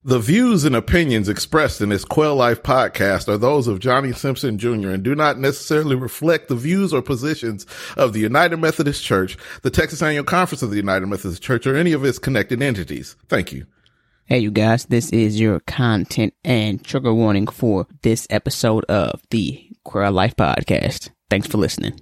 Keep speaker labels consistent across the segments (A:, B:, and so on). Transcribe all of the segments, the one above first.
A: The views and opinions expressed in this Quail Life podcast are those of Johnny Simpson Jr. and do not necessarily reflect the views or positions of the United Methodist Church, the Texas Annual Conference of the United Methodist Church, or any of its connected entities. Thank you.
B: Hey, you guys, this is your content and trigger warning for this episode of the Quail Life podcast. Thanks for listening.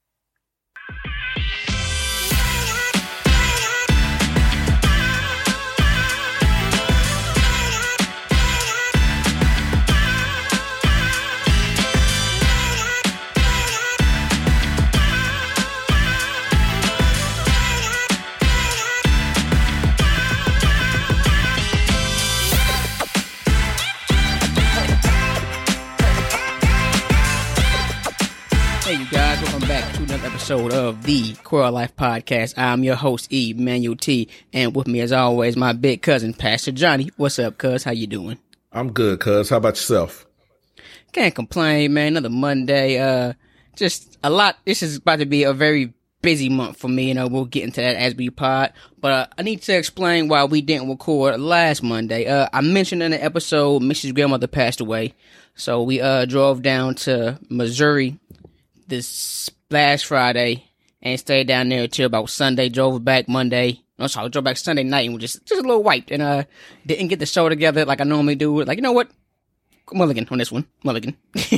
B: Hey, you guys, welcome back to another episode of the Quail Life podcast. I'm your host, Emmanuel T, and with me, as always, my big cousin, Pastor Johnny. What's up, cuz? How you doing?
A: I'm good, cuz. How about yourself?
B: Can't complain, man. Another Monday. Just a lot. This is about to be a very busy month for me. We'll get into that as we pod. But I need to explain why we didn't record last Monday. I mentioned in the episode, Mrs. grandmother passed away. So we drove down to Missouri this last Friday and stayed down there till about Sunday. Drove back Monday. No, sorry, drove back Sunday night and was just a little wiped and didn't get the show together like I normally do. Like, you know what? Mulligan on this one. Mulligan.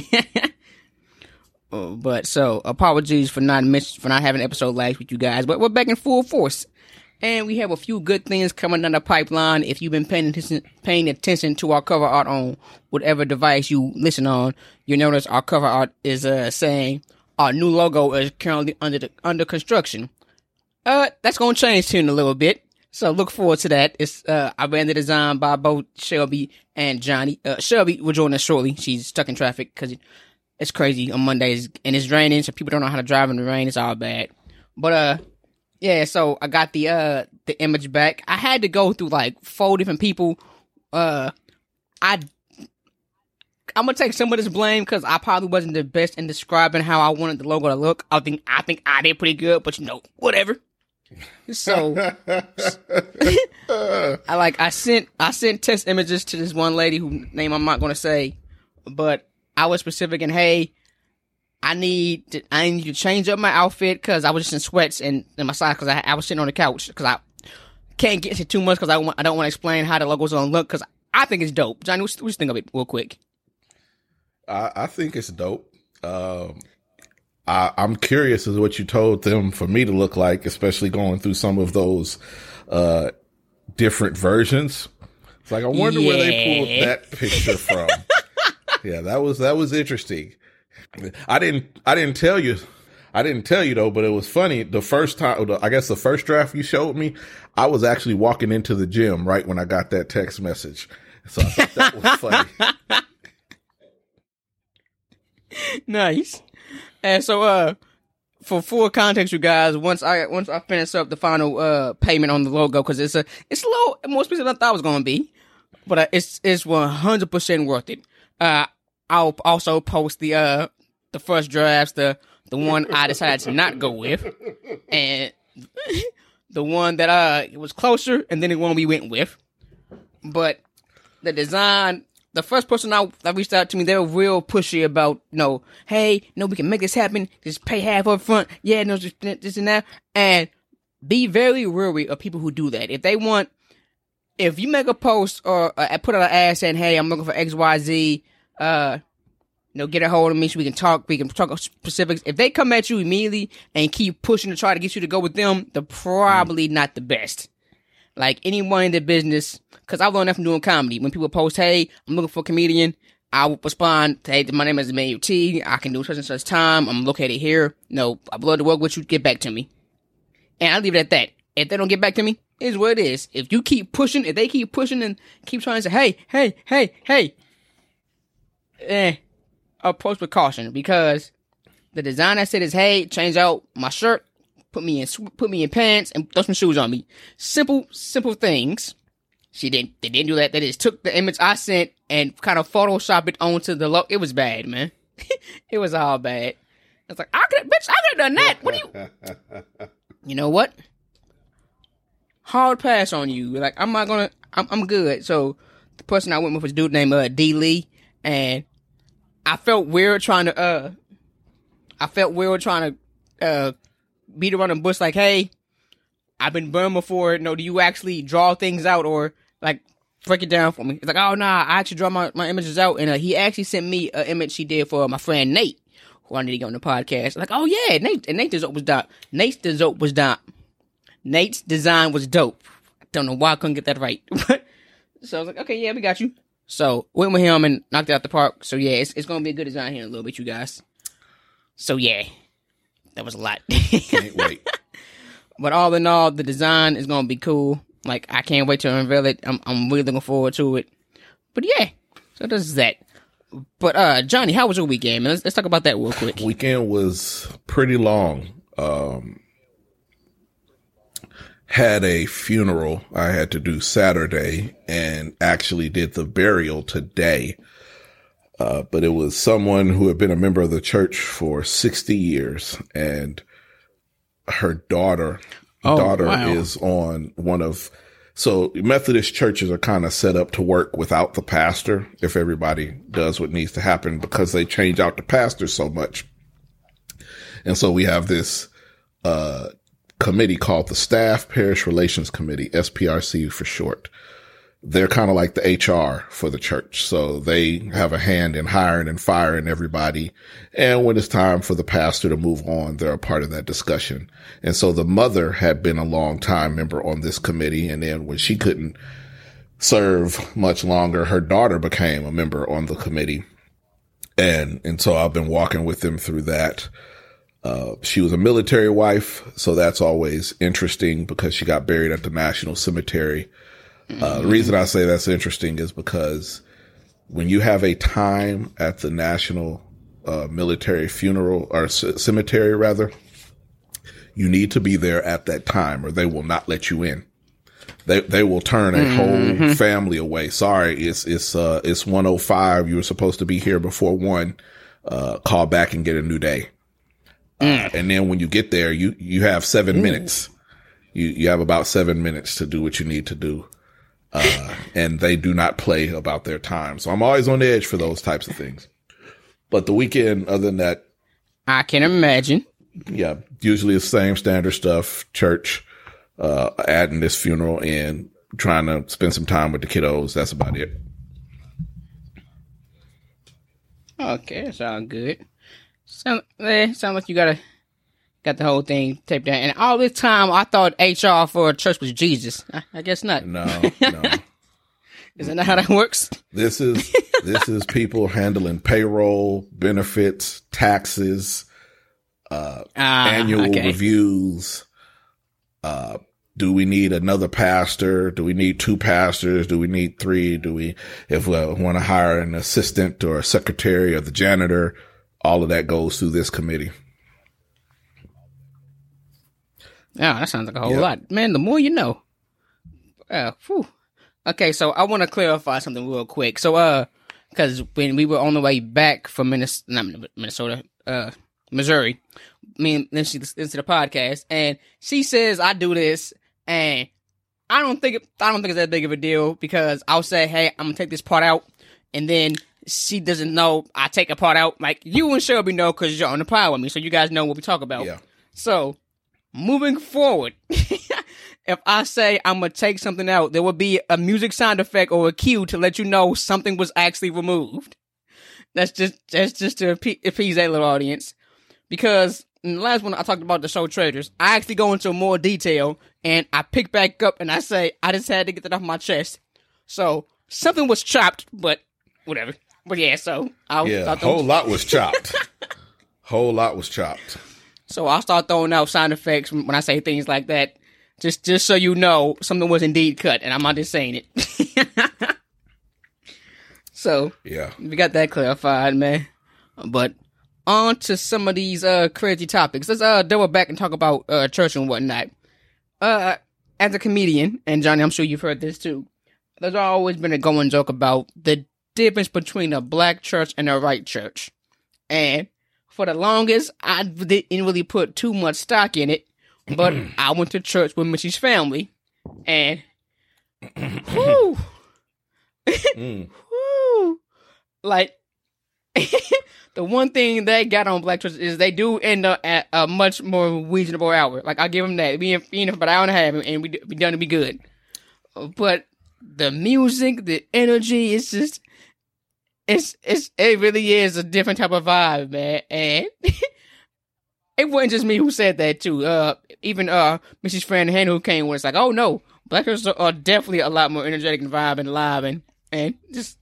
B: But so apologies for not having an episode last week, you guys. But we're back in full force, and we have a few good things coming down the pipeline. If you've been paying attention to our cover art on whatever device you listen on, you notice our cover art is saying our new logo is currently under construction. That's gonna change soon a little bit, so look forward to that. It's I ran the design by both Shelby and Johnny. Shelby will join us shortly. She's stuck in traffic because it's crazy on Mondays and it's raining, so people don't know how to drive in the rain. It's all bad. But yeah. So I got the image back. I had to go through like 4 different people. I'm gonna take some of this blame because I probably wasn't the best in describing how I wanted the logo to look. I think I did pretty good, but whatever. So I sent test images to this one lady whose name I'm not gonna say, but I was specific and hey, I need to change up my outfit because I was just in sweats and my side because I was sitting on the couch because I can't get into too much because I don't want to explain how the logo's gonna look because I think it's dope. Johnny, what you think of it real quick?
A: I think it's dope. I'm curious as to what you told them for me to look like, especially going through some of those different versions. It's like I wonder where they pulled that picture from. Yeah, that was interesting. I didn't tell you though, but it was funny. The first time, I guess the first draft you showed me, I was actually walking into the gym right when I got that text message. So I thought that was funny.
B: Nice. And so, for full context, you guys, once I finish up the final payment on the logo, because it's a little more expensive than I thought it was going to be, but it's 100% worth it. I'll also post the first drafts, the one I decided to not go with, and the one that was closer, and then the one we went with. But the design. The first person that reached out to me, they were real pushy about, hey, we can make this happen. Just pay half up front. Yeah, just this and that. And be very wary of people who do that. If you make a post or put out an ad saying, hey, I'm looking for XYZ, get a hold of me so we can talk specifics. If they come at you immediately and keep pushing to try to get you to go with them, they're probably not the best. Like anyone in the business, because I've learned that from doing comedy. When people post, hey, I'm looking for a comedian, I will respond, hey, my name is Emmanuel T. I can do such and such time. I'm located here. I'd love to work with you. Get back to me. And I leave it at that. If they don't get back to me, it is what it is. If they keep pushing and keep trying to say, hey, approach with caution because the design I said is, hey, change out my shirt. Put me in pants and throw some shoes on me. Simple things. They didn't do that. They just took the image I sent and kind of Photoshop it onto the logo. It was bad, man. It was all bad. It's like, I could have done that. What do you? You know what? Hard pass on you. Like, I'm good. So the person I went with was a dude named D. Lee, and I felt weird trying to beat around the bush like, hey, I've been burned before. No, do you actually draw things out or like break it down for me? It's like, oh nah, I actually draw my images out, and he actually sent me an image he did for my friend Nate, who I need to get on the podcast. Like, oh yeah, Nate's design was dope. Nate's design was dope. I don't know why I couldn't get that right. So I was like, okay, yeah, we got you. So went with him and knocked it out the park. So yeah, it's gonna be a good design here in a little bit, you guys. So yeah, that was a lot.
A: Can't wait.
B: But all in all, the design is gonna be cool. Like, I can't wait to unveil it. I'm really looking forward to it. But yeah, so that's that. But Johnny, how was your weekend, man? Let's talk about that real quick.
A: Weekend was pretty long. Had a funeral I had to do Saturday and actually did the burial today. But it was someone who had been a member of the church for 60 years, and her daughter is on so Methodist churches are kind of set up to work without the pastor if everybody does what needs to happen, because they change out the pastor so much. And so we have this, committee called the Staff Parish Relations Committee, SPRC for short. They're kind of like the HR for the church. So they have a hand in hiring and firing everybody. And when it's time for the pastor to move on, they're a part of that discussion. And so the mother had been a long time member on this committee. And then when she couldn't serve much longer, her daughter became a member on the committee. And so I've been walking with them through that. She was a military wife, so that's always interesting because she got buried at the National Cemetery. The reason I say that's interesting is because when you have a time at the National Military Funeral or Cemetery, rather, you need to be there at that time or they will not let you in. They will turn a whole family away. Sorry, it's 1:05. You were supposed to be here before 1. Call back and get a new day. And then when you get there, you have 7 minutes. You have about 7 minutes to do what you need to do. And they do not play about their time. So I'm always on the edge for those types of things. But the weekend, other than that,
B: I can imagine.
A: Yeah. Usually the same standard stuff, church, adding this funeral and trying to spend some time with the kiddos. That's about it.
B: Okay. Sounds good. Sound like you got the whole thing taped down. And all this time, I thought HR for a church was Jesus. I guess not.
A: No.
B: Is that not how that works?
A: This is people handling payroll, benefits, taxes, annual reviews. Do we need another pastor? Do we need 2 pastors? Do we need 3? If we want to hire an assistant or a secretary or the janitor? All of that goes through this committee.
B: Yeah, that sounds like a whole lot. Man, the more you know. Okay, so I want to clarify something real quick. So, because when we were on the way back from Missouri, me and Lindsay listened to the podcast, and she says I do this, and I don't think it's that big of a deal because I'll say, hey, I'm gonna take this part out, and then she doesn't know I take a part out. Like, you and Shelby know because you're on the pod with me, so you guys know what we talk about.
A: Yeah.
B: So, moving forward, if I say I'm going to take something out, there will be a music sound effect or a cue to let you know something was actually removed. That's just to appease that little audience. Because in the last one, I talked about the show Traitors. I actually go into more detail, and I pick back up, and I say, I just had to get that off my chest. So, something was chopped, but whatever. But yeah, so
A: a whole lot was chopped. Whole lot was chopped.
B: So I'll start throwing out sound effects when I say things like that, just so you know something was indeed cut, and I'm not just saying it. So
A: yeah,
B: we got that clarified, man. But on to some of these crazy topics. Let's double back and talk about church and whatnot. As a comedian, and Johnny, I'm sure you've heard this too. There's always been a going joke about the difference between a black church and a white church. And for the longest, I didn't really put too much stock in it, but I went to church with Mitchie's family, and whew, Woo! Like, the one thing they got on black churches is they do end up at a much more reasonable hour. Like, I give them that. Being for about an hour and a half, and we done to be good. But the music, the energy, it's just, it really is a different type of vibe, man. And it wasn't just me who said that too. Even Mrs. Fran Hannah who came with us, like, oh no, black churches are definitely a lot more energetic and vibe and live and just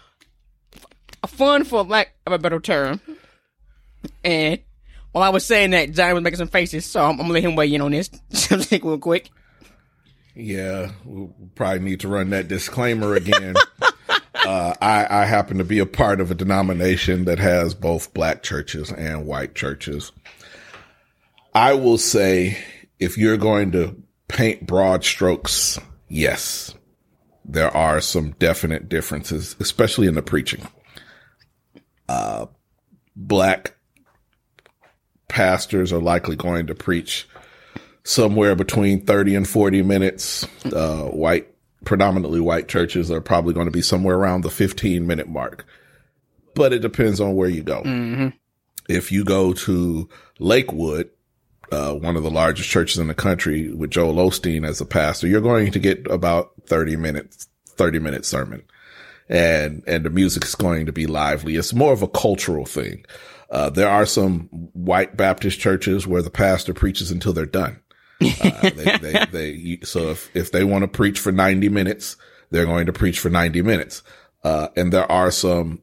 B: fun, for lack of a better term. And while I was saying that, Johnny was making some faces, so I'm gonna let him weigh in on this. Just real quick.
A: Yeah, we'll probably need to run that disclaimer again. I happen to be a part of a denomination that has both black churches and white churches. I will say, if you're going to paint broad strokes, yes, there are some definite differences, especially in the preaching. Black pastors are likely going to preach somewhere between 30 and 40 minutes. Predominantly white churches are probably going to be somewhere around the 15-minute mark. But it depends on where you go. Mm-hmm. If you go to Lakewood, one of the largest churches in the country, with Joel Osteen as a pastor, you're going to get about 30-minute sermon. And the music is going to be lively. It's more of a cultural thing. There are some white Baptist churches where the pastor preaches until they're done. So if they want to preach for 90 minutes, they're going to preach for 90 minutes. And there are some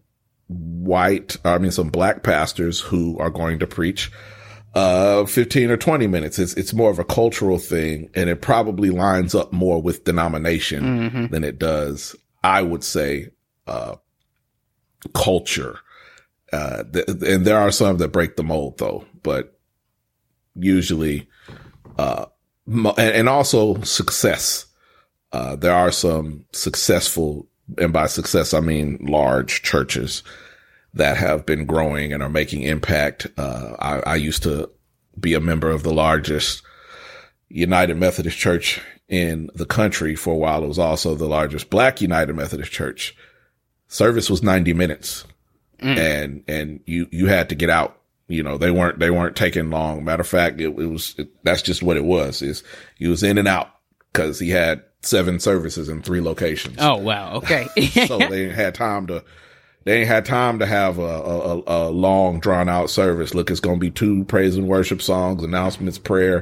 A: black pastors who are going to preach 15 or 20 minutes. It's more of a cultural thing, and it probably lines up more with denomination than it does, I would say, culture. And there are some that break the mold though, but usually, and also success. There are some successful, and by success, I mean large churches that have been growing and are making impact. I used to be a member of the largest United Methodist Church in the country for a while. It was also the largest Black United Methodist Church. Service was 90 minutes. And you had to get out. You know, they weren't taking long. Matter of fact, that's just what it was. He was in and out because he had 7 services in 3 locations.
B: Oh, wow. Okay.
A: So they ain't had time to have a long drawn out service. Look, it's going to be 2 praise and worship songs, announcements, prayer,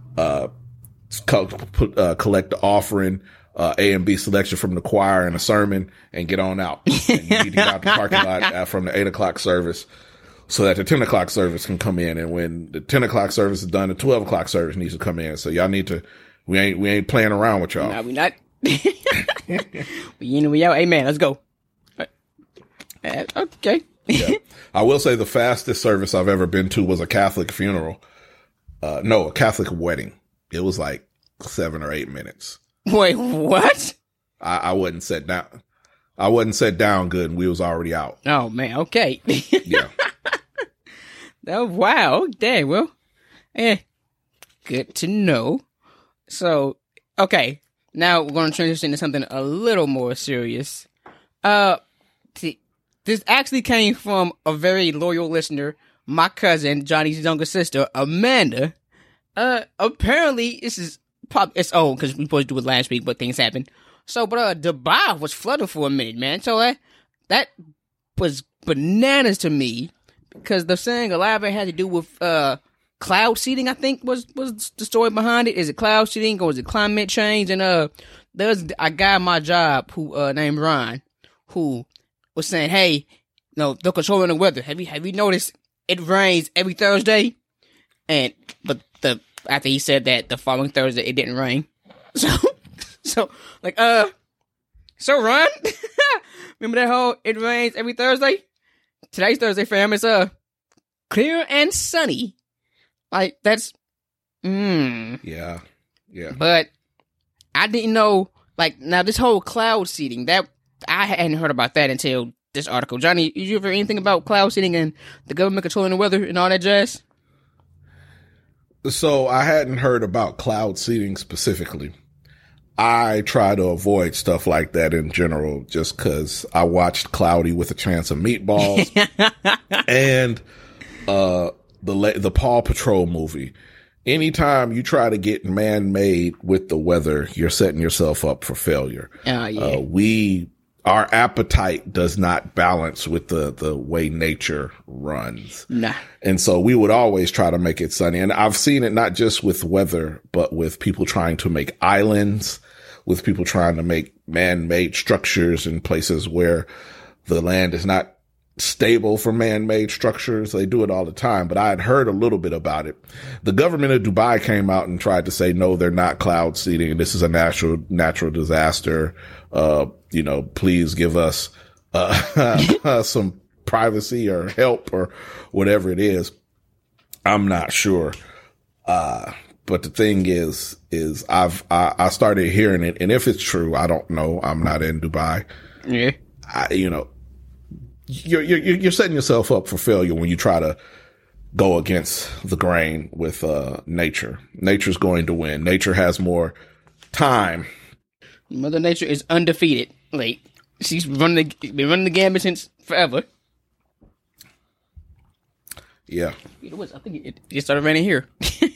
A: collect the offering, A and B selection from the choir, and a sermon, and get on out. And you need to get out the parking lot from the 8 o'clock service so that the 10 o'clock service can come in. And when the 10 o'clock service is done, the 12 o'clock service needs to come in. So y'all need to, we ain't playing around with y'all.
B: No, we not. We in and we out. Amen. Let's go. Okay.
A: Yeah. I will say the fastest service I've ever been to was a Catholic funeral. A Catholic wedding. It was like 7 or 8 minutes.
B: Wait, what?
A: I wasn't set down. I wasn't set down good, and we was already out.
B: Oh man, okay.
A: Yeah.
B: Oh wow. Dang. Well, good to know. So, okay, now we're going to transition to something a little more serious. This actually came from a very loyal listener, my cousin, Johnny's younger sister, Amanda. Apparently, this is probably, it's old because we supposed to do it last week, but things happened. So, but Dubai was flooded for a minute, man. So that was bananas to me because the saying a lot of it had to do with cloud seeding, I think was the story behind it. Is it cloud seeding or is it climate change? And there's a guy at my job who named Ron who was saying, hey, they're controlling the weather. Have you noticed it rains every Thursday? But after he said that, the following Thursday it didn't rain. So Ron, remember that whole it rains every Thursday? Today's Thursday, fam. It's clear and sunny. Like that's
A: Yeah.
B: But I didn't know, like, now this whole cloud seeding, that I hadn't heard about that until this article. Johnny, did you ever hear anything about cloud seeding and the government controlling the weather and all that jazz?
A: So I hadn't heard about cloud seeding specifically. I try to avoid stuff like that in general, just because I watched Cloudy with a Chance of Meatballs and the Paw Patrol movie. Anytime you try to get man-made with the weather, you're setting yourself up for failure.
B: Oh, yeah.
A: Our appetite does not balance with the way nature runs.
B: Nah.
A: And so we would always try to make it sunny. And I've seen it not just with weather, but with people trying to make islands, with people trying to make man-made structures in places where the land is not stable for man-made structures. They do it all the time, but I had heard a little bit about it. The government of Dubai came out and tried to say, no, they're not cloud seeding. This is a natural disaster. Please give us, some privacy or help or whatever it is. I'm not sure. But the thing is I started hearing it, and if it's true, I don't know. I'm not in Dubai.
B: Yeah.
A: You're setting yourself up for failure when you try to go against the grain with nature. Nature's going to win. Nature has more time.
B: Mother Nature is undefeated. Like, she's been running the gambit since forever.
A: Yeah.
B: I think it started raining here.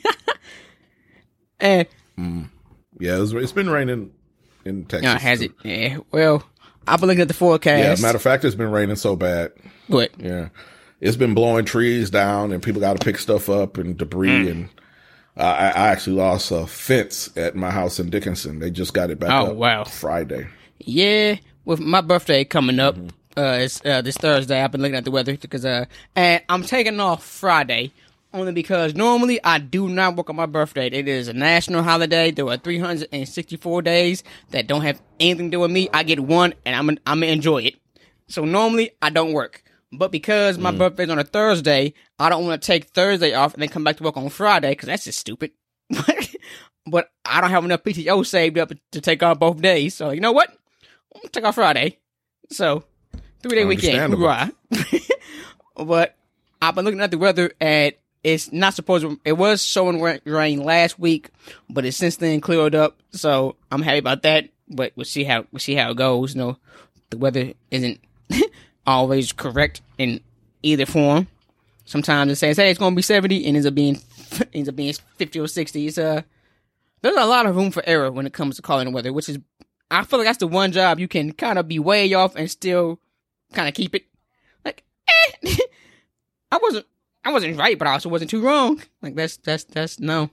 B: And
A: yeah, it's been raining in Texas.
B: Has it? Yeah. Well, I've been looking at the forecast.
A: Yeah, matter of fact, it's been raining so bad.
B: What?
A: Yeah. It's been blowing trees down, and people got to pick stuff up and debris. And I actually lost a fence at my house in Dickinson. They just got it back up Friday.
B: Yeah, with my birthday coming up, it's this Thursday. I've been looking at the weather because and I'm taking off Friday only because normally I do not work on my birthday. It is a national holiday. There are 364 days that don't have anything to do with me. I get one, and I'm gonna enjoy it. So normally I don't work, but because my birthday's on a Thursday, I don't want to take Thursday off and then come back to work on Friday because that's just stupid. But I don't have enough PTO saved up to take off both days. So you know what? I'm gonna take off Friday. So 3-day weekend. Hoorah. But I've been looking at the weather, and it's not supposed to. It was showing rain last week, but it's since then cleared up. So I'm happy about that. But we'll see how it goes. You know, the weather isn't always correct in either form. Sometimes it says, "Hey, it's going to be 70," and ends up being 50 or 60. There's a lot of room for error when it comes to calling the weather, which is, I feel like that's the one job you can kind of be way off and still kind of keep it. Like, I wasn't right, but I also wasn't too wrong. Like, that's no.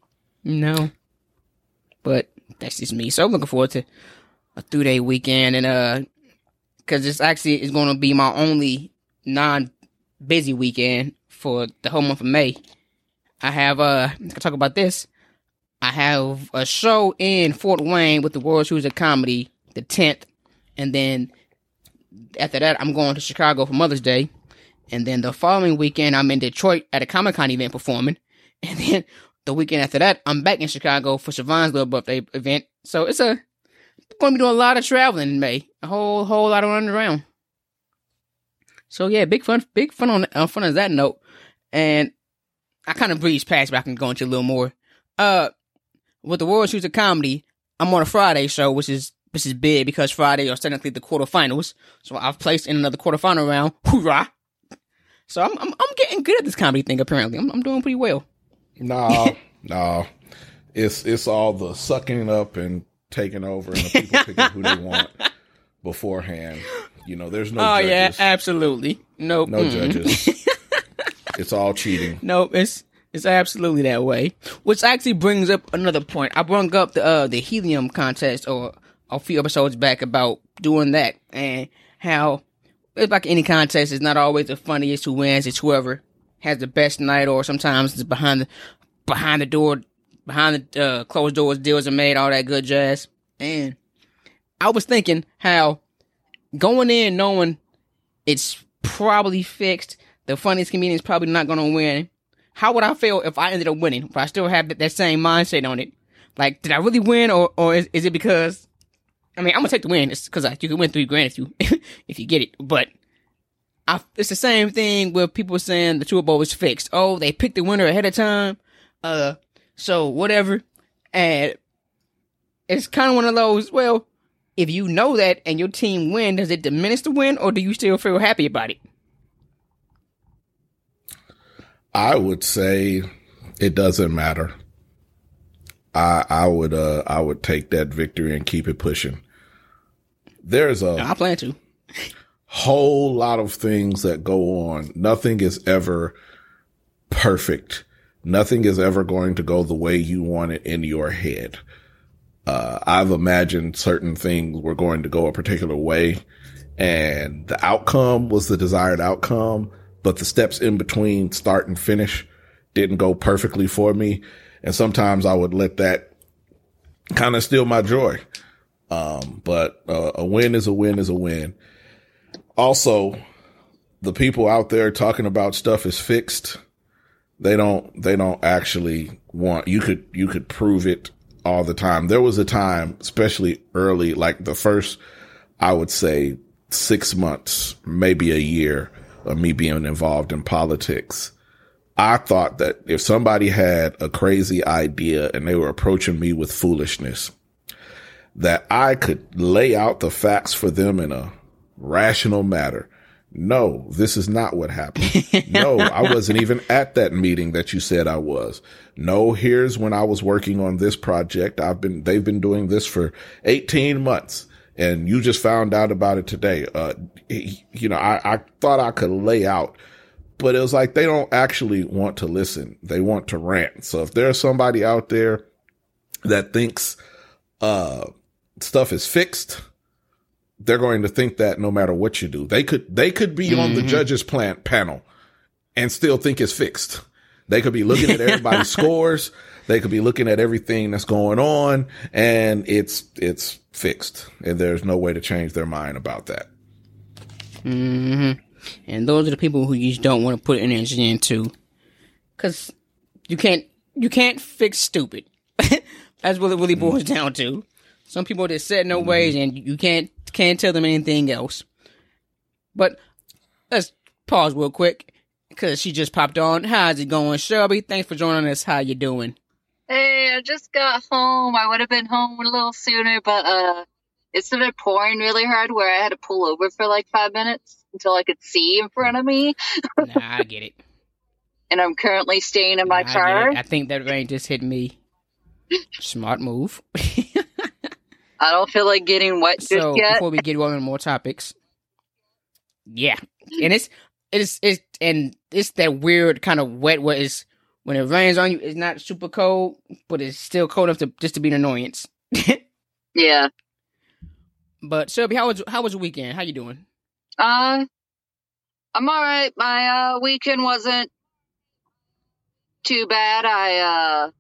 B: But that's just me. So I'm looking forward to a 3-day weekend, and because it's going to be my only non-busy weekend for the whole month of May. I have I can talk about this. I have a show in Fort Wayne with the World Series of Comedy the 10th, and then after that I'm going to Chicago for Mother's Day. And then the following weekend, I'm in Detroit at a Comic-Con event performing. And then the weekend after that, I'm back in Chicago for Siobhan's little birthday event. So I'm going to be doing a lot of traveling in May. A whole lot of running around. So yeah, big fun on that note. And I kind of breezed past, but I can go into a little more. With the World Series of Comedy, I'm on a Friday show, which is big because Friday are technically the quarterfinals. So I've placed in another quarterfinal round. Hoorah! So I'm getting good at this comedy thing. Apparently, I'm doing pretty well.
A: No, it's all the sucking up and taking over, and the people picking who they want beforehand. You know, there's no.
B: Oh
A: judges.
B: Yeah, absolutely. Nope.
A: No judges. It's all cheating.
B: Nope. It's absolutely that way. Which actually brings up another point. I brought up the helium contest or a few episodes back about doing that and how. It's like any contest, it's not always the funniest who wins. It's whoever has the best night, or sometimes it's behind the door, behind the closed doors, deals are made, all that good jazz. And I was thinking how going in knowing it's probably fixed, the funniest comedian's probably not going to win. How would I feel if I ended up winning? But I still have that same mindset on it. Like, did I really win, or is it because? I mean, I'm gonna take the win. It's because you can win $3,000 if you get it. But it's the same thing with people saying the Super Bowl is fixed. Oh, they picked the winner ahead of time. So whatever. And it's kind of one of those, well, if you know that and your team win, does it diminish the win, or do you still feel happy about it?
A: I would say it doesn't matter. I would take that victory and keep it pushing. There's
B: I plan to.
A: Whole lot of things that go on. Nothing is ever perfect. Nothing is ever going to go the way you want it in your head. I've imagined certain things were going to go a particular way, and the outcome was the desired outcome, but the steps in between start and finish didn't go perfectly for me. And sometimes I would let that kind of steal my joy. But a win is a win is a win. Also, the people out there talking about stuff is fixed. They don't actually want, you could prove it all the time. There was a time, especially early, like the first, I would say 6 months, maybe a year of me being involved in politics. I thought that if somebody had a crazy idea and they were approaching me with foolishness, that I could lay out the facts for them in a rational manner. No, this is not what happened. No, I wasn't even at that meeting that you said I was. No, here's when I was working on this project. They've been doing this for 18 months and you just found out about it today. I thought I could lay out, but it was like, they don't actually want to listen. They want to rant. So if there's somebody out there that thinks, stuff is fixed, they're going to think that no matter what you do. They could be on the judges panel and still think it's fixed. They could be looking at everybody's scores. They could be looking at everything that's going on, and it's fixed. And there's no way to change their mind about that.
B: Mm-hmm. And those are the people who you just don't want to put energy into, because you can't fix stupid. That's what it really boils down to. Some people are just set in their ways, and you can't tell them anything else. But let's pause real quick, because she just popped on. How's it going, Shelby? Thanks for joining us. How you doing?
C: Hey, I just got home. I would have been home a little sooner, but it started pouring really hard where I had to pull over for like 5 minutes until I could see in front of me.
B: Nah, I get it.
C: And I'm currently staying in my car.
B: I think that rain just hit me. Smart move.
C: I don't feel like getting wet just yet.
B: Before we get on to more topics, yeah, and it's that weird kind of wet where it's, when it rains on you, it's not super cold, but it's still cold enough to be an annoyance.
C: Yeah.
B: But Shelby, how was your weekend? How you doing?
C: I'm all right. My weekend wasn't too bad. I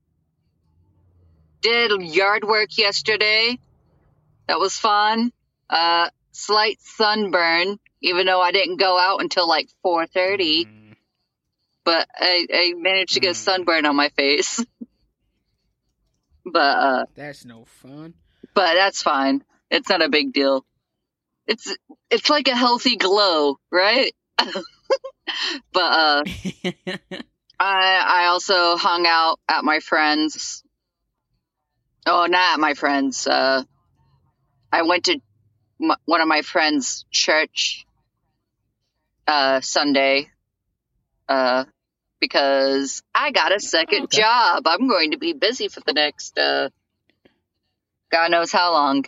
C: did yard work yesterday. That was fun. Slight sunburn, even though I didn't go out until like 4:30. But I managed to get a sunburn on my face. But
B: that's no fun.
C: But that's fine. It's not a big deal. It's like a healthy glow, right? But I also hung out at my friend's. Oh, not at my friend's. I went to one of my friend's church Sunday because I got a second job. I'm going to be busy for the next God knows how long.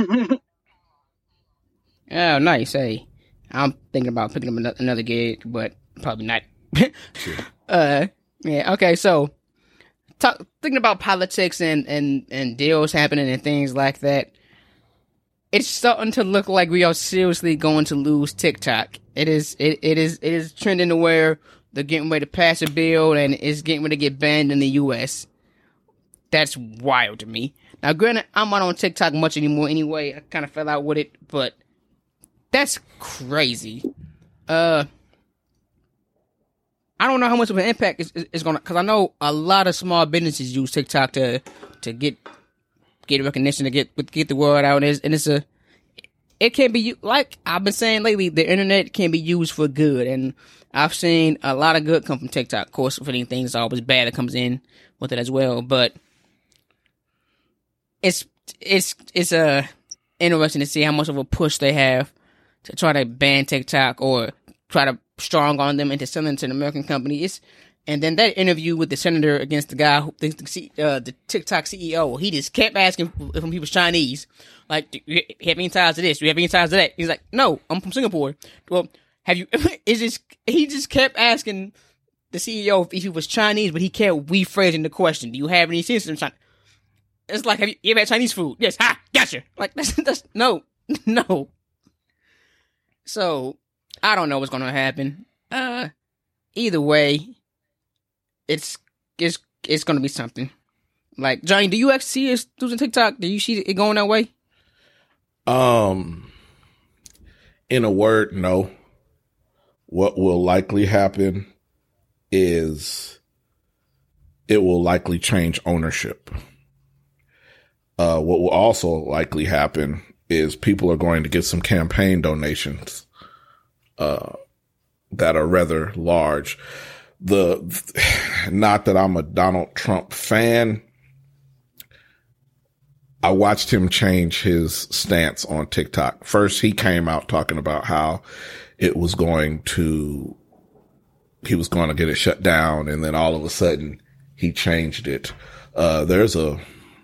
B: Oh, nice. Hey, I'm thinking about picking up another gig, but probably not. Yeah. Okay. So, thinking about politics and deals happening and things like that, it's starting to look like we are seriously going to lose TikTok. It is trending to where they're getting ready to pass a bill and it's getting ready to get banned in the U.S. That's wild to me. Now, granted, I'm not on TikTok much anymore anyway. I kind of fell out with it, but that's crazy. I don't know how much of an impact it's going to, because I know a lot of small businesses use TikTok to get recognition, to get the word out, and it can be, like I've been saying lately, the internet can be used for good, and I've seen a lot of good come from TikTok. Of course, if anything's always bad that comes in with it as well, but it's it's interesting to see how much of a push they have to try to ban TikTok or try to strong on them into selling to an American company. And then that interview with the senator against the guy who the TikTok CEO, he just kept asking if he was Chinese. Like, do you have any ties to this? Do you have any ties to that? He's like, no, I'm from Singapore. Well, have you? He just kept asking the CEO if he was Chinese, but he kept rephrasing the question. Do you have any citizens in China? It's like, have you ever had Chinese food? Yes. Ha, gotcha. Like, that's no. So, I don't know what's going to happen. Either way, it's going to be something. Like, Johnny, do you actually see us using TikTok? Do you see it going that way?
A: In a word, no. What will likely happen is it will likely change ownership. What will also likely happen is people are going to get some campaign donations that are rather large. Not that I'm a Donald Trump fan. I watched him change his stance on TikTok. First, he came out talking about how he was going to get it shut down. And then all of a sudden he changed it. There's a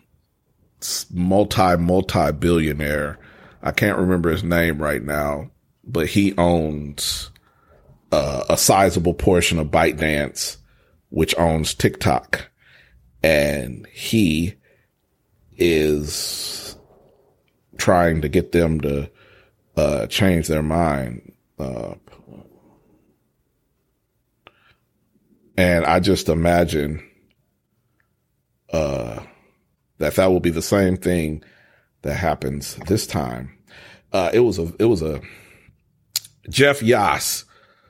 A: multi-billionaire. I can't remember his name right now, but he owns a sizable portion of ByteDance, which owns TikTok. And he is trying to get them to change their mind. And I just imagine that will be the same thing that happens this time. It was a Jeff Yass.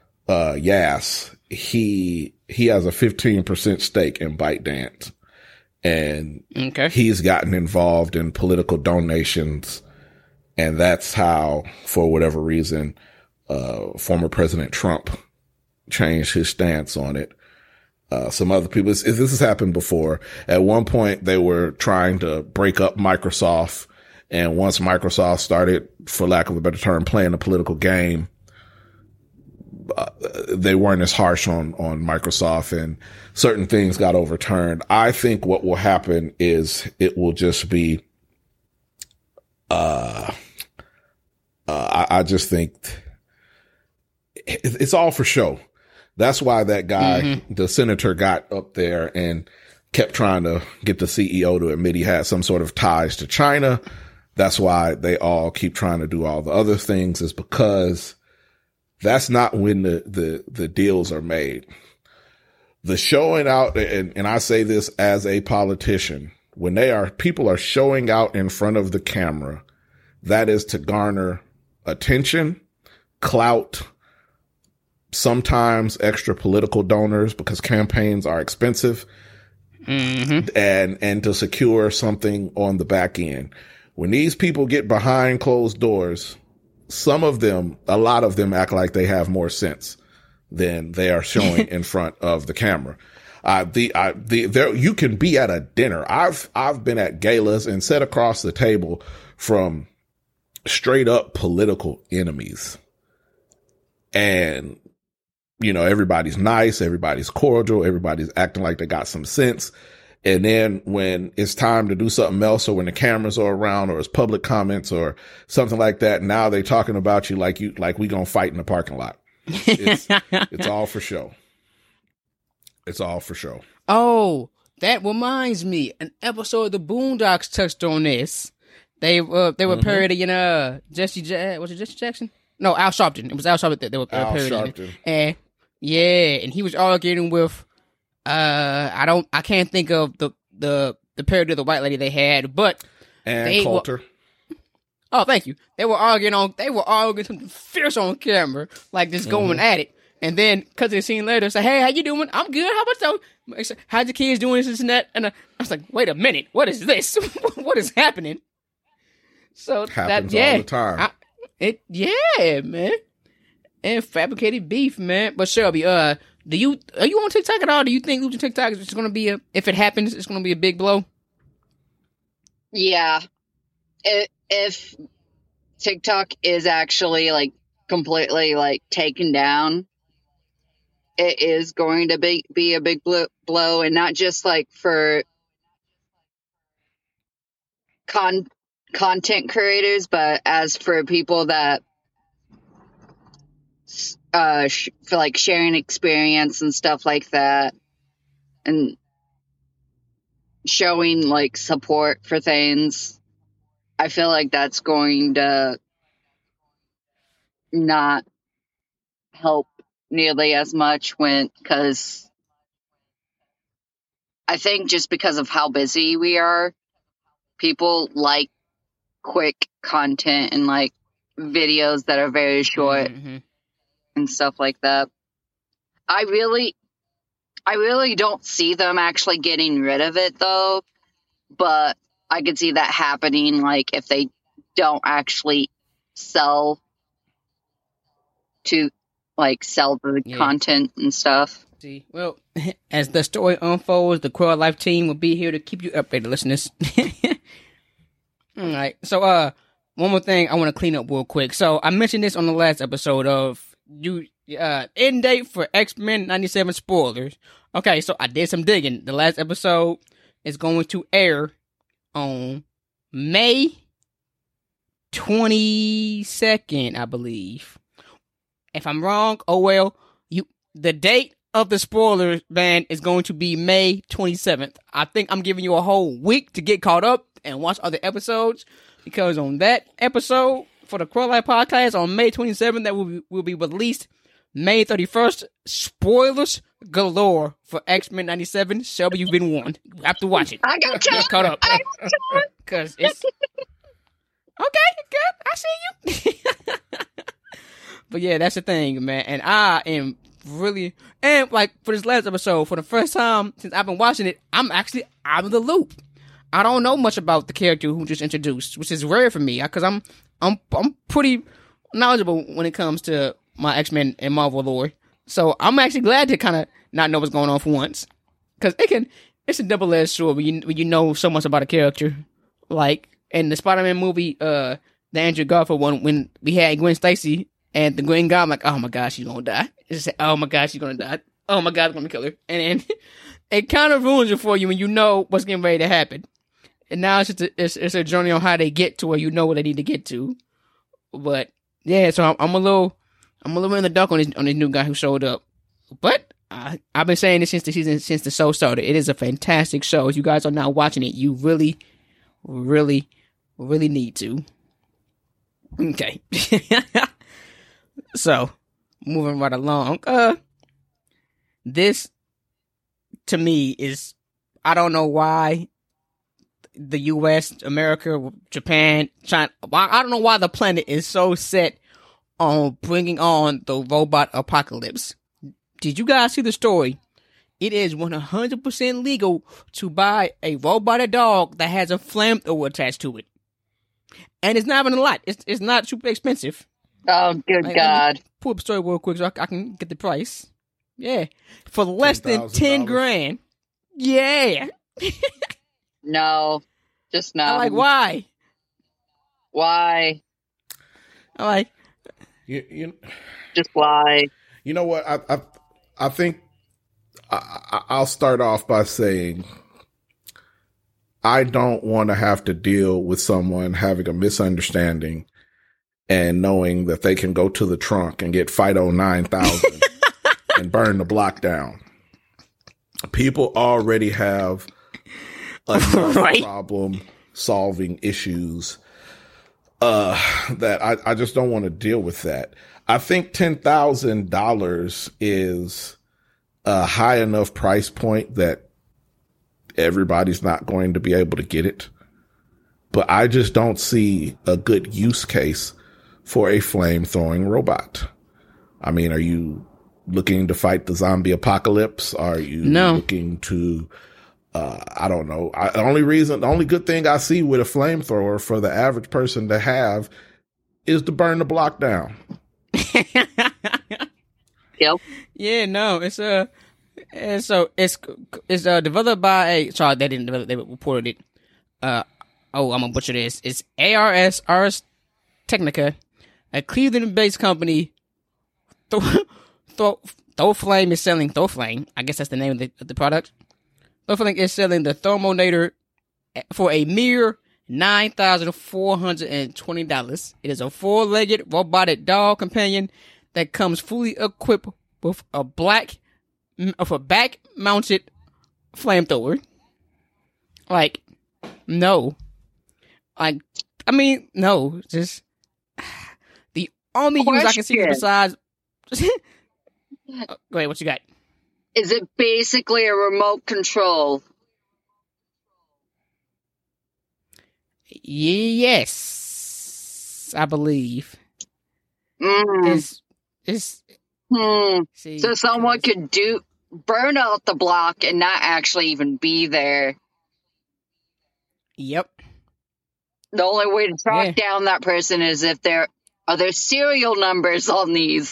A: He has a 15% stake in ByteDance, and he's gotten involved in political donations. And that's how, for whatever reason, former President Trump changed his stance on it. Some other people, this has happened before. At one point, they were trying to break up Microsoft. And once Microsoft started, for lack of a better term, playing a political game, they weren't as harsh on Microsoft, and certain things got overturned. I think what will happen is it will just be, I just think it's all for show. That's why that guy, the senator, got up there and kept trying to get the CEO to admit he had some sort of ties to China. That's why they all keep trying to do all the other things, is because that's not when the deals are made. The showing out, and I say this as a politician, when people are showing out in front of the camera, that is to garner attention, clout, sometimes extra political donors, because campaigns are expensive, and to secure something on the back end. When these people get behind closed doors, a lot of them act like they have more sense than they are showing in front of the camera. You can be at a dinner. I've been at galas and sat across the table from straight up political enemies. And, everybody's nice, everybody's cordial, everybody's acting like they got some sense. And then when it's time to do something else, or when the cameras are around, or it's public comments or something like that, now they're talking about you like we gonna fight in the parking lot. It's all for show. It's all for show.
B: Oh, that reminds me. An episode of the Boondocks touched on this. They were parodying Jesse Jackson? No, Al Sharpton. It was Al Sharpton that they were parodying. And and he was arguing with I can't think of the parody of the white lady they had, but
A: Ann Coulter.
B: Oh, thank you. They were arguing something fierce on camera, like just going at it. And then, cause they seen later, say, "Hey, how you doing? I'm good. How about you? How's your kids doing? This and that?" And I was like, "Wait a minute, what is this? What is happening?" So
A: happens all the time.
B: Man. And fabricated beef, man. But Shelby, are you on TikTok at all? Do you think losing TikTok is going to be if it happens, it's going to be a big blow?
C: Yeah, if TikTok is actually like completely like taken down, it is going to be a big blow, and not just like for content creators, but as for people that for like sharing experience and stuff like that, and showing like support for things. I feel like that's going to not help nearly as much because I think just because of how busy we are, people like quick content and like videos that are very short and stuff like that. I really don't see them actually getting rid of it though, but I could see that happening like if they don't actually sell the content and stuff.
B: See, well, as the story unfolds, the Quail Life team will be here to keep you updated, listeners. All right. So, one more thing I want to clean up real quick. So, I mentioned this on the last episode of end date for X-Men 97 spoilers. Okay, so I did some digging. The last episode is going to air on May 22nd, I believe. If I'm wrong, oh well. The date of the spoiler ban is going to be May 27th. I think I'm giving you a whole week to get caught up and watch other episodes, because on that episode for the Quail Life podcast on May 27th that will be released May 31st, spoilers galore for X-Men 97. Shelby, you've been warned. You have to watch it.
C: I got you.
B: Get caught up. Because it's... Okay, good. I see you. But yeah, that's the thing, man. And I am really... And like for this last episode, for the first time since I've been watching it, I'm actually out of the loop. I don't know much about the character who just introduced, which is rare for me, because I'm pretty knowledgeable when it comes to my X-Men and Marvel lore. So I'm actually glad to kind of not know what's going on for once, because it's a double-edged sword when you know so much about a character. Like in the Spider-Man movie, the Andrew Garfield one, when we had Gwen Stacy and the Green Goblin, I'm like, oh my gosh, she's gonna die. It's just, oh my gosh, she's gonna die. Oh my god, I'm gonna kill her. And then it kind of ruins it for you when you know what's getting ready to happen. And now it's just it's a journey on how they get to where you know what they need to get to. But yeah, so I'm a little in the dark on this new guy who showed up. But I've been saying this since the show started. It is a fantastic show. If you guys are not watching it, you really, really, really need to. Okay. So moving right along. This to me is, I don't know why the U.S., America, Japan, China, I don't know why the planet is so set on bringing on the robot apocalypse. Did you guys see the story? It is 100% legal to buy a robotic dog that has a flamethrower attached to it. And it's not even a lot. It's not super expensive.
C: Oh, good God.
B: Pull up the story real quick so I can get the price. Yeah. For less than 10 grand. Yeah.
C: No. Just no.
B: I'm like, why?
C: Why?
B: I'm like,
C: just why?
A: You know what? I think I'll start off by saying I don't want to have to deal with someone having a misunderstanding and knowing that they can go to the trunk and get Fido 9000 and burn the block down. People already have enough problem solving issues that I just don't want to deal with that. I think $10,000 is a high enough price point that everybody's not going to be able to get it. But I just don't see a good use case for a flame-throwing robot. I mean, are you looking to fight the zombie apocalypse? Are you looking to, I don't know. The only good thing I see with a flamethrower for the average person to have is to burn the block down.
C: Yep.
B: Yeah, no, it's developed by they didn't develop, they reported it. I'm gonna butcher this. It's Ars Technica, a Cleveland-based company. Thorflame is selling Thorflame. I guess that's the name of the product. Thorflame is selling the Thermonator for a mere $9,420. It is a 4-legged robotic dog companion that comes fully equipped with a back-mounted flamethrower. Like, no. Like, I mean, no. Just the only use I can see besides. Go ahead. What you got?
C: Is it basically a remote control?
B: Yes, I believe. It's see,
C: so someone could burn out the block and not actually even be there.
B: Yep.
C: The only way to track down that person is if there are serial numbers on these.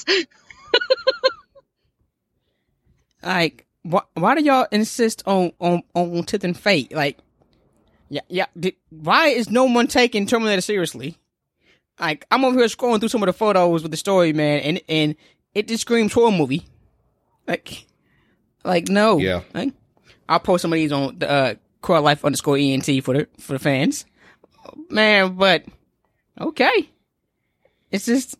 B: Like, why do y'all insist on Tith and Fate? Like, why is no one taking Terminator seriously? Like, I'm over here scrolling through some of the photos with the story, man, and it just screams horror movie. Like no.
A: Yeah.
B: Like, I'll post some of these on the @CoreLife_ENT for the fans, man. But okay, it's just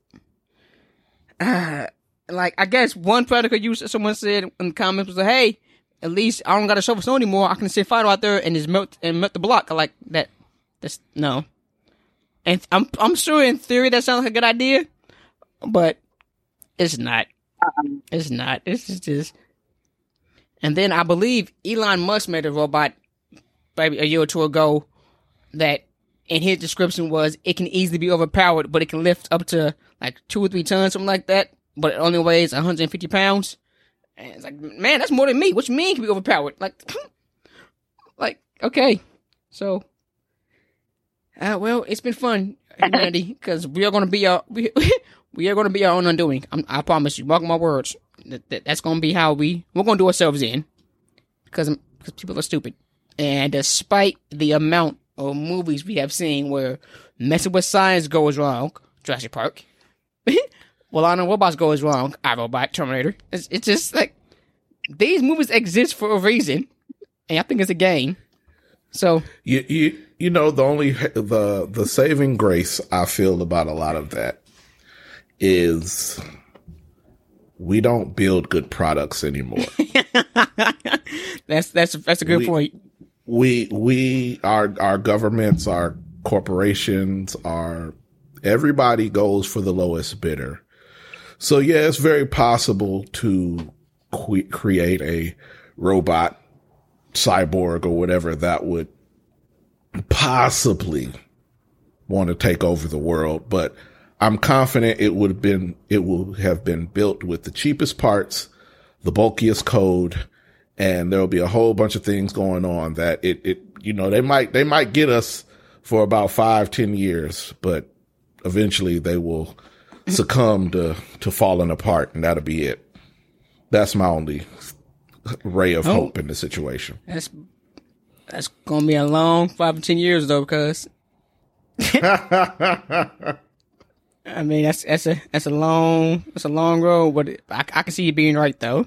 B: like, I guess one practical use that someone said in the comments was like, hey, at least I don't got to shovel snow anymore. I can send Fido out there and just melt the block. I like that. That's no. And I'm sure in theory that sounds like a good idea, but it's not. It's not. It's just. And then I believe Elon Musk made a robot maybe a year or two ago that in his description was it can easily be overpowered, but it can lift up to like 2 or 3 tons, something like that. But it only weighs 150 pounds. And it's like, man, that's more than me. What you mean can be overpowered? Like, okay. So, well, it's been fun, humanity, because we are going to be our own undoing. I promise you. Mark my words. That's going to be how we're going to do ourselves in, because people are stupid. And despite the amount of movies we have seen where messing with science goes wrong, Jurassic Park. Well, I know robots goes wrong, iRobot, Terminator. It's just like, these movies exist for a reason, and I think it's a game. So
A: you know, the saving grace I feel about a lot of that is we don't build good products anymore.
B: That's a good point.
A: Our governments, our corporations, everybody goes for the lowest bidder. So yeah, it's very possible to create a robot, cyborg, or whatever that would possibly want to take over the world. But I'm confident it will have been built with the cheapest parts, the bulkiest code, and there'll be a whole bunch of things going on that they might get us for about 5-10 years, but eventually they will succumb to falling apart, and that'll be it. That's my only ray of hope in the situation.
B: That's gonna be a long 5 or 10 years though, because I mean that's a long road, but I can see you being right though.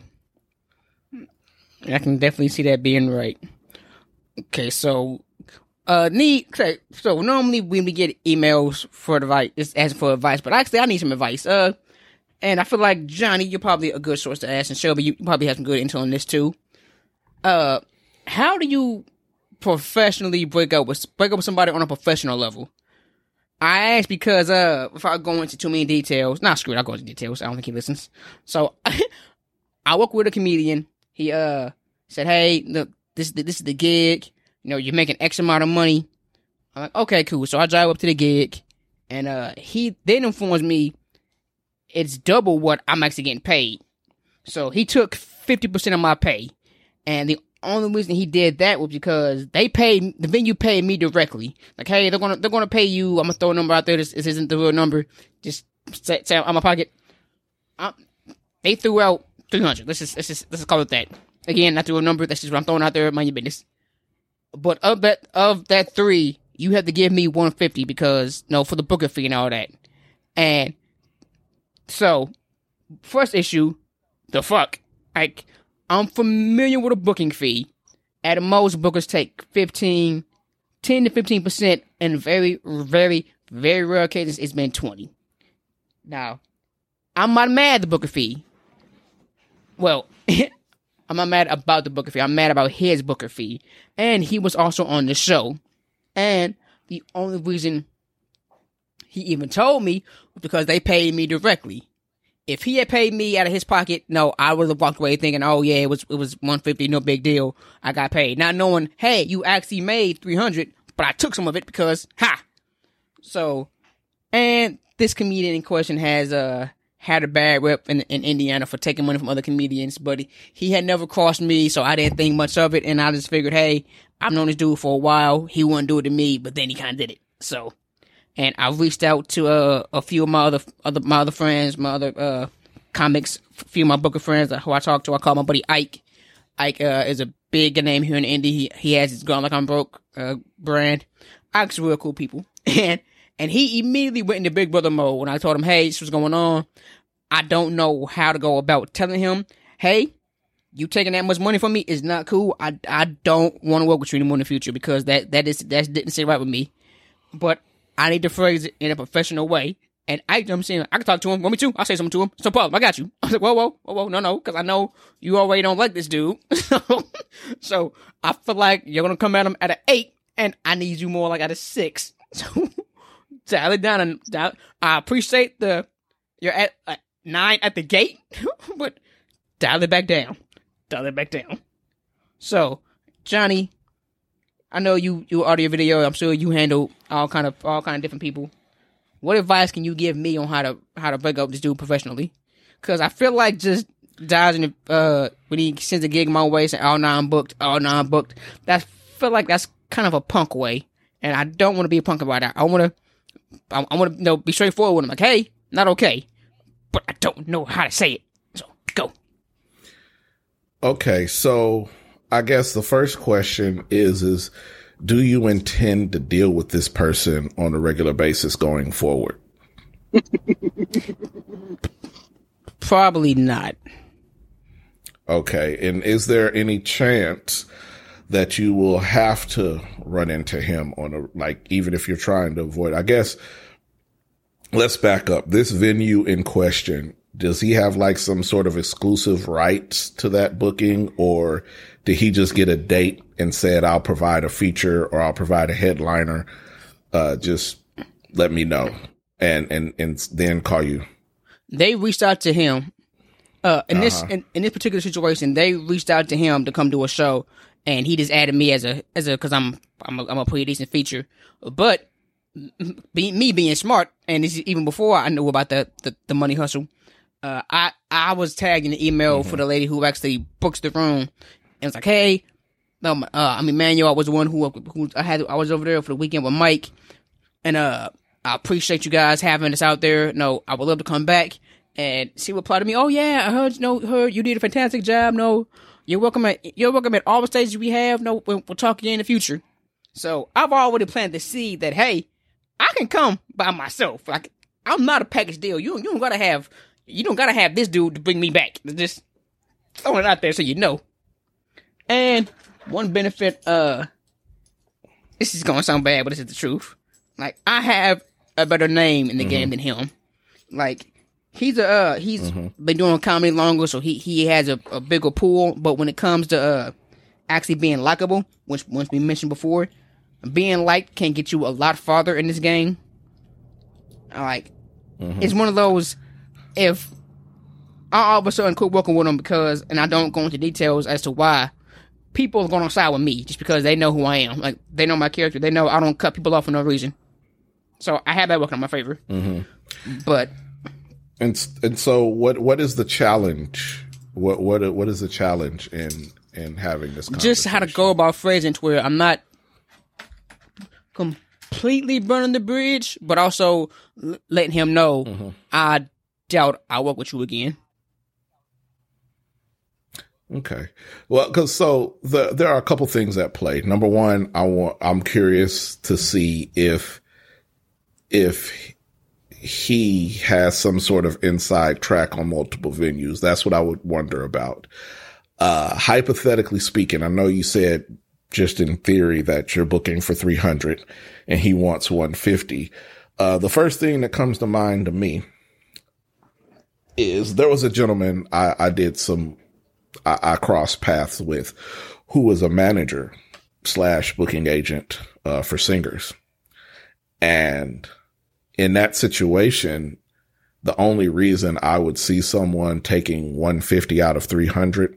B: I can definitely see that being right. Okay, so so normally when we get emails for advice, it's asking for advice, but actually I need some advice. And I feel like, Johnny, you're probably a good source to ask, and Shelby, you probably have some good intel on this too. How do you professionally break up with somebody on a professional level? I ask because if I go into too many details, screw it, I'll go into details. I don't think he listens. So I work with a comedian. He said, "Hey, look, this is the gig. You know, you're making X amount of money." I'm like, "Okay, cool." So I drive up to the gig, and he then informs me it's double what I'm actually getting paid. So he took 50% of my pay, and the only reason he did that was because the venue paid me directly. Like, hey, they're gonna pay you. I'm gonna throw a number out there. This isn't the real number. Just say on my pocket. They threw out 300. Let's just call it that. Again, not the real number. That's just what I'm throwing out there. Mind your business. But of that 3, you have to give me $150 because for the booker fee and all that. And so, first issue, the fuck, like, I'm familiar with a booking fee. At most, bookers take 10 to 15%, and very, very, very rare cases, it's been 20. Now, I'm not mad at the booker fee. Well, I'm not mad about the booker fee. I'm mad about his booker fee. And he was also on the show. And the only reason he even told me was because they paid me directly. If he had paid me out of his pocket, no, I would have walked away thinking, oh yeah, it was $150, no big deal. I got paid. Not knowing, hey, you actually made $300, but I took some of it because, ha! So, and this comedian in question has had a bad rep in Indiana for taking money from other comedians, but he had never crossed me, so I didn't think much of it, and I just figured, hey, I've known this dude for a while, he wouldn't do it to me, but then he kind of did it. So, and I reached out to a few of my other friends, my other comics, a few of my booker friends who I talked to. I call my buddy Ike. Ike is a big name here in Indy. He has his Gone Like I'm Broke brand. Ike's real cool people. And he immediately went into Big Brother mode when I told him, hey, this was going on. I don't know how to go about telling him, hey, you taking that much money from me is not cool. I don't want to work with you anymore in the future because that didn't sit right with me. But I need to phrase it in a professional way. And I'm saying, I can talk to him. Want me to? I'll say something to him. So, Paul, I got you. I was like, whoa, no, because I know you already don't like this dude. So, I feel like you're going to come at him at an 8, and I need you more like at a 6. So, dial it down. And I appreciate you're at 9 at the gate, but dial it back down. So, Johnny, I know you audio video. I'm sure you handle all kind of different people. What advice can you give me on how to break up this dude professionally? Because I feel like just dodging when he sends a gig my way, saying, "Oh, no, I'm booked. I feel like that's kind of a punk way, and I don't want to be a punk about that. I want to be straightforward with him. Like, hey, not okay, but I don't know how to say it. So go.
A: Okay, so I guess the first question is do you intend to deal with this person on a regular basis going forward?
B: Probably not.
A: Okay, and is there any chance that you will have to run into him even if you're trying to avoid? I guess let's back up. This venue in question, does he have like some sort of exclusive rights to that booking, or did he just get a date and said, I'll provide a feature or I'll provide a headliner? Just let me know and then call you.
B: They reached out to him. In this particular situation, they reached out to him to come do a show, and he just added me as a because I'm a pretty decent feature. But me being smart, and this is even before I knew about the money hustle, I was tagged in the email for the lady who actually books the room, and it's like, hey, Manuel, I was the one who I was over there for the weekend with Mike, and I appreciate you guys having us out there. No, I would love to come back. And she replied to me, oh yeah, I heard you did a fantastic job. No, you're welcome at all the stages we have. No, we'll talk again in the future. So I've already planted the seed that, hey, I can come by myself. Like, I'm not a package deal. You don't gotta have this dude to bring me back. Just throwing it out there so you know. And one benefit, this is gonna sound bad, but this is the truth. Like, I have a better name in the game than him. Like, he's been doing comedy longer, so he has a bigger pool. But when it comes to actually being likable, which once we mentioned before, being liked can get you a lot farther in this game. Like, it's one of those, if I all of a sudden quit working with him because, and I don't go into details as to why, people are going to side with me just because they know who I am. Like, they know my character. They know I don't cut people off for no reason. So I have that working in my favor. But
A: and so what is the challenge? What is the challenge in having this conversation?
B: Just how to go about phrasing to where I'm not completely burning the bridge, but also letting him know I doubt I'll work with you again.
A: Okay. Well, because there are a couple things at play. Number one, I'm curious to see if he has some sort of inside track on multiple venues. That's what I would wonder about. Hypothetically speaking, I know you said just in theory that you're booking for 300 and he wants 150. The first thing that comes to mind to me is there was a gentleman I crossed paths with who was a manager / booking agent for singers. And in that situation, the only reason I would see someone taking 150 out of 300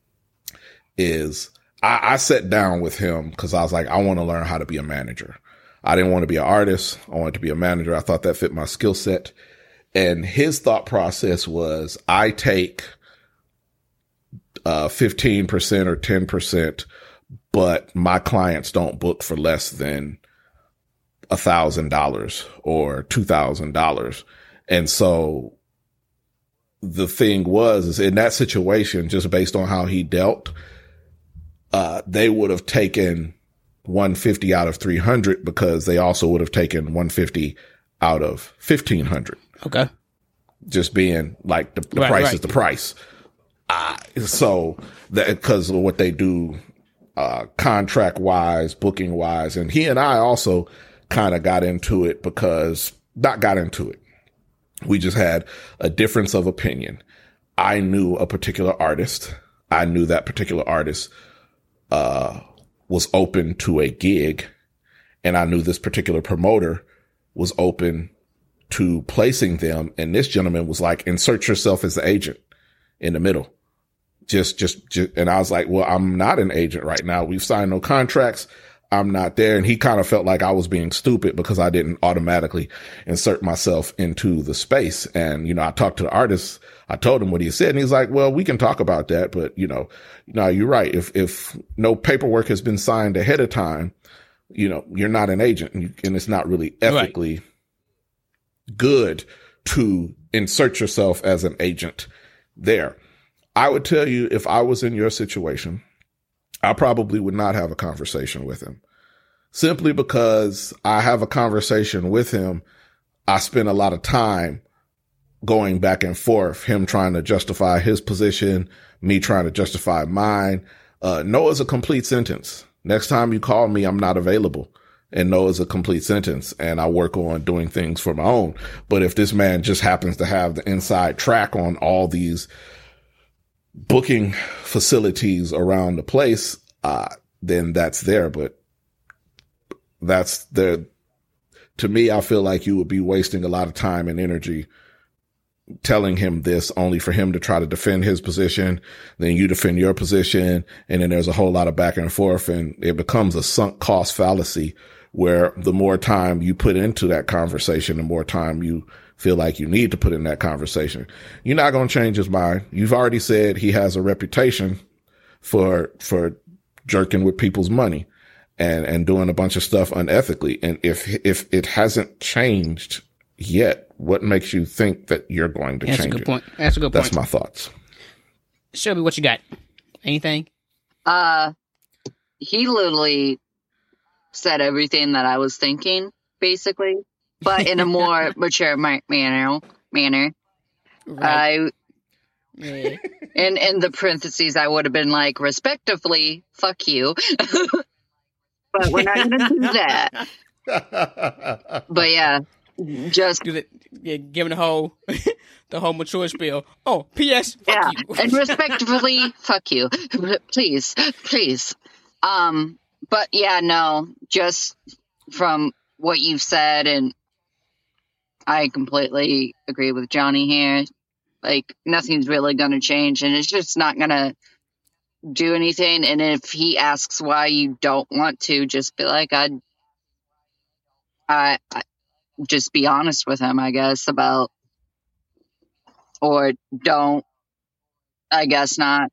A: is I sat down with him because I was like, I want to learn how to be a manager. I didn't want to be an artist. I wanted to be a manager. I thought that fit my skill set. And his thought process was, I take 15% or 10%, but my clients don't book for less than $1,000 or $2,000. And so the thing is in that situation, just based on how he dealt, they would have taken 150 out of 300 because they also would have taken 150 out of 1,500.
B: Okay.
A: Just being like the price is the price. So that because of what they do, contract wise, booking wise. And he and I also kind of got into it we just had a difference of opinion. I knew a particular artist. I knew that particular artist, was open to a gig, and I knew this particular promoter was open to placing them. And this gentleman was like, insert yourself as the agent in the middle. Just, and I was like, well, I'm not an agent right now. We've signed no contracts. I'm not there. And he kind of felt like I was being stupid because I didn't automatically insert myself into the space. And, I talked to the artist. I told him what he said, and he's like, well, we can talk about that. But, no, you're right. If no paperwork has been signed ahead of time, you're not an agent, and it's not really ethically good to insert yourself as an agent there. I would tell you, if I was in your situation, I probably would not have a conversation with him, simply because I have a conversation with him. I spend a lot of time going back and forth, him trying to justify his position, me trying to justify mine. No is a complete sentence. Next time you call me, I'm not available. And no is a complete sentence. And I work on doing things for my own. But if this man just happens to have the inside track on all these booking facilities around the place, then that's there. But that's the, to me, I feel like you would be wasting a lot of time and energy telling him this only for him to try to defend his position. Then you defend your position. And then there's a whole lot of back and forth, and it becomes a sunk cost fallacy where the more time you put into that conversation, the more time you feel like you need to put in that conversation. You're not going to change his mind. You've already said he has a reputation for jerking with people's money and doing a bunch of stuff unethically. And if it hasn't changed yet, what makes you think that you're going to change it?
B: That's a good point. That's a good point.
A: That's my thoughts.
B: Shelby, what you got? Anything?
C: He literally said everything that I was thinking, basically, but in a more mature manner.
B: Right.
C: In the parentheses, I would have been like, respectively, fuck you. But we're not going to do that. But yeah, just
B: giving the whole mature spiel. Oh, P.S. Fuck you.
C: And respectively, fuck you. Please. But yeah, no, just from what you've said, and I completely agree with Johnny here. Like, nothing's really going to change, and it's just not going to do anything. And if he asks why you don't want to, just be like, I just be honest with him, I guess, about, or don't, I guess not.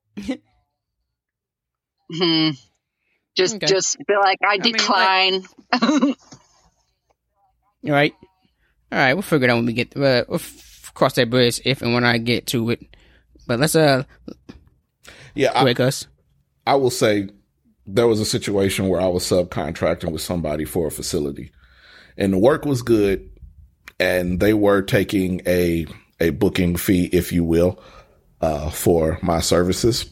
C: Just be like, I decline.
B: All right, we'll figure it out when we get. We'll cross that bridge if and when I get to it. But let's
A: Yeah,
B: Go ahead, Gus.
A: I will say there was a situation where I was subcontracting with somebody for a facility, and the work was good, and they were taking a booking fee, if you will, for my services.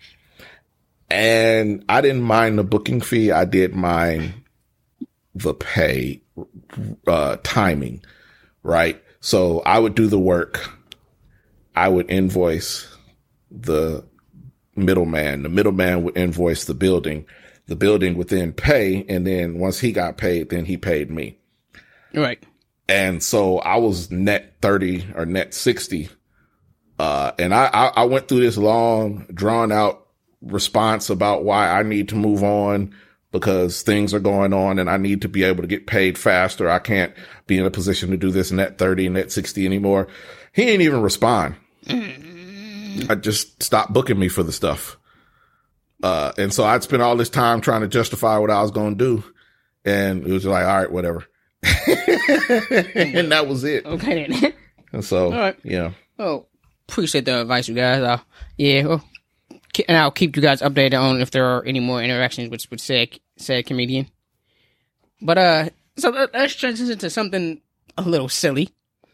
A: And I didn't mind the booking fee. I did mind the pay, timing, right? So I would do the work. I would invoice the middleman. The middleman would invoice the building. The building would then pay. And then once he got paid, then he paid me.
B: Right.
A: And so I was net 30 or net 60. And I went through this long, drawn out response about why I need to move on because things are going on and I need to be able to get paid faster. I can't be in a position to do this net 30, net 60 anymore. He didn't even respond. I just stopped booking me for the stuff. And so I'd spent all this time trying to justify what I was going to do. And it was like, all right, whatever. And that was it.
B: Okay then.
A: And so,
B: all right.
A: Yeah.
B: Oh, appreciate the advice, you guys. And I'll keep you guys updated on if there are any more interactions with said comedian. But so let's transition to something a little silly.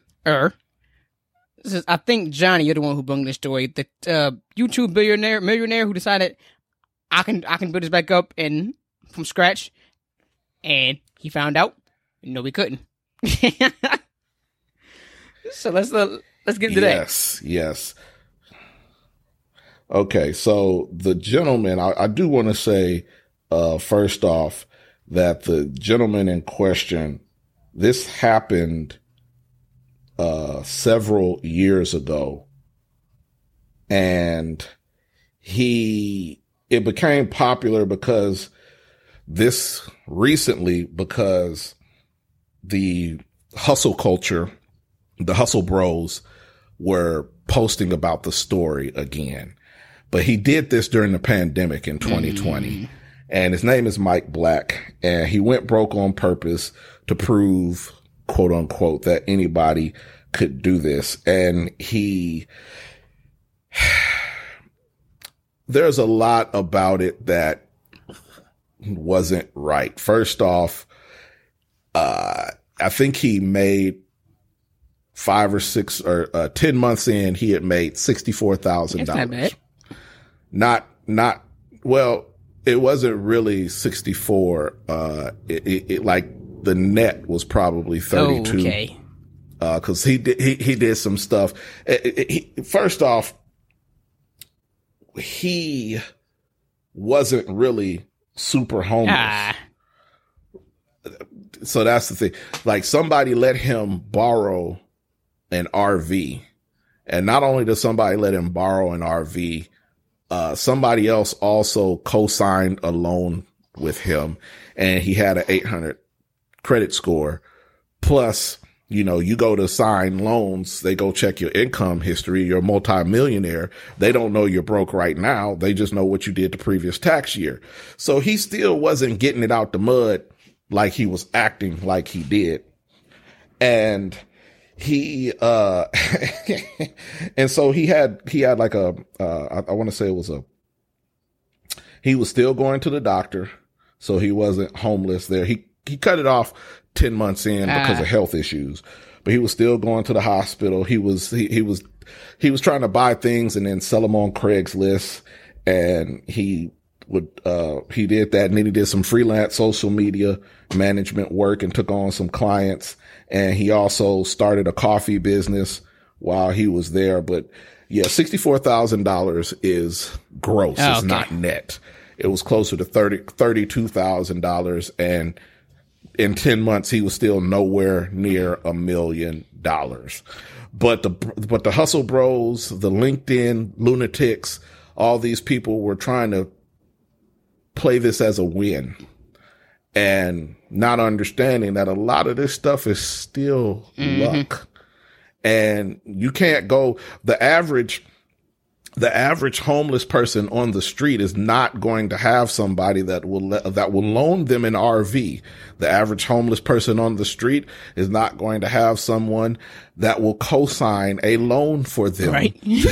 B: I think Johnny, you're the one who brought this story. The YouTube millionaire who decided I can build this back up and from scratch, and he found out no, we couldn't. So let's get into that.
A: Yes. Okay, so the gentleman, I do want to say, first off, that the gentleman in question, this happened several years ago, and it became popular because the hustle culture, the hustle bros were posting about the story again. But he did this during the pandemic in 2020. And his name is Mike Black. And he went broke on purpose to prove, quote unquote, that anybody could do this. And there's a lot about it that wasn't right. First off, I think he made 5 or 6 or 10 months in, he had made $64,000.
B: That's not bad.
A: Well, it wasn't really 64. It like the net was probably 32.
B: Oh, okay.
A: Cause he did some stuff. First off, he wasn't really super homeless. So that's the thing. Like somebody let him borrow an RV, and not only does somebody let him borrow an RV, somebody else also co-signed a loan with him, and he had an 800 credit score. Plus, you go to sign loans, they go check your income history. You're a multimillionaire. They don't know you're broke right now. They just know what you did the previous tax year. So he still wasn't getting it out the mud like he was acting like he did. And and so he had like I want to say it was he was still going to the doctor. So he wasn't homeless there. He cut it off 10 months in because of health issues, but he was still going to the hospital. He was trying to buy things and then sell them on Craigslist. And he did that. And then he did some freelance social media management work and took on some clients. And he also started a coffee business while he was there. But yeah, $64,000 is gross.
B: Oh,
A: it's not net. It was closer to $32,000. And in 10 months, he was still nowhere near $1 million. But the hustle bros, the LinkedIn lunatics, all these people were trying to play this as a win and not understanding that a lot of this stuff is still luck. And you can't go, the average homeless person on the street is not going to have somebody that will loan them an RV. The average homeless person on the street is not going to have someone that will co-sign a loan for them.
B: Right.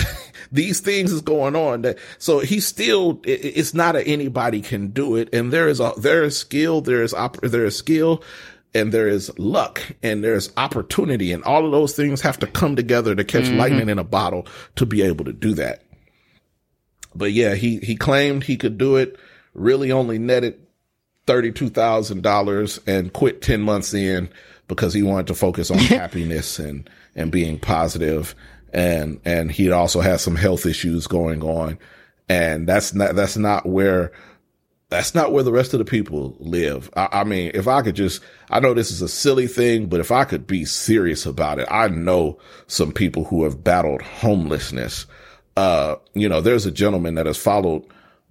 A: these things is going on. So he's still, it's not anybody can do it. And there is skill, there is skill, and there is luck, and there's opportunity, and all of those things have to come together to catch lightning in a bottle to be able to do that. But yeah, he claimed he could do it, really only netted $32,000 and quit 10 months in because he wanted to focus on happiness and being positive. And he also has some health issues going on. And that's not where the rest of the people live. I mean, if I could I know this is a silly thing, but if I could be serious about it, I know some people who have battled homelessness. There's a gentleman that has followed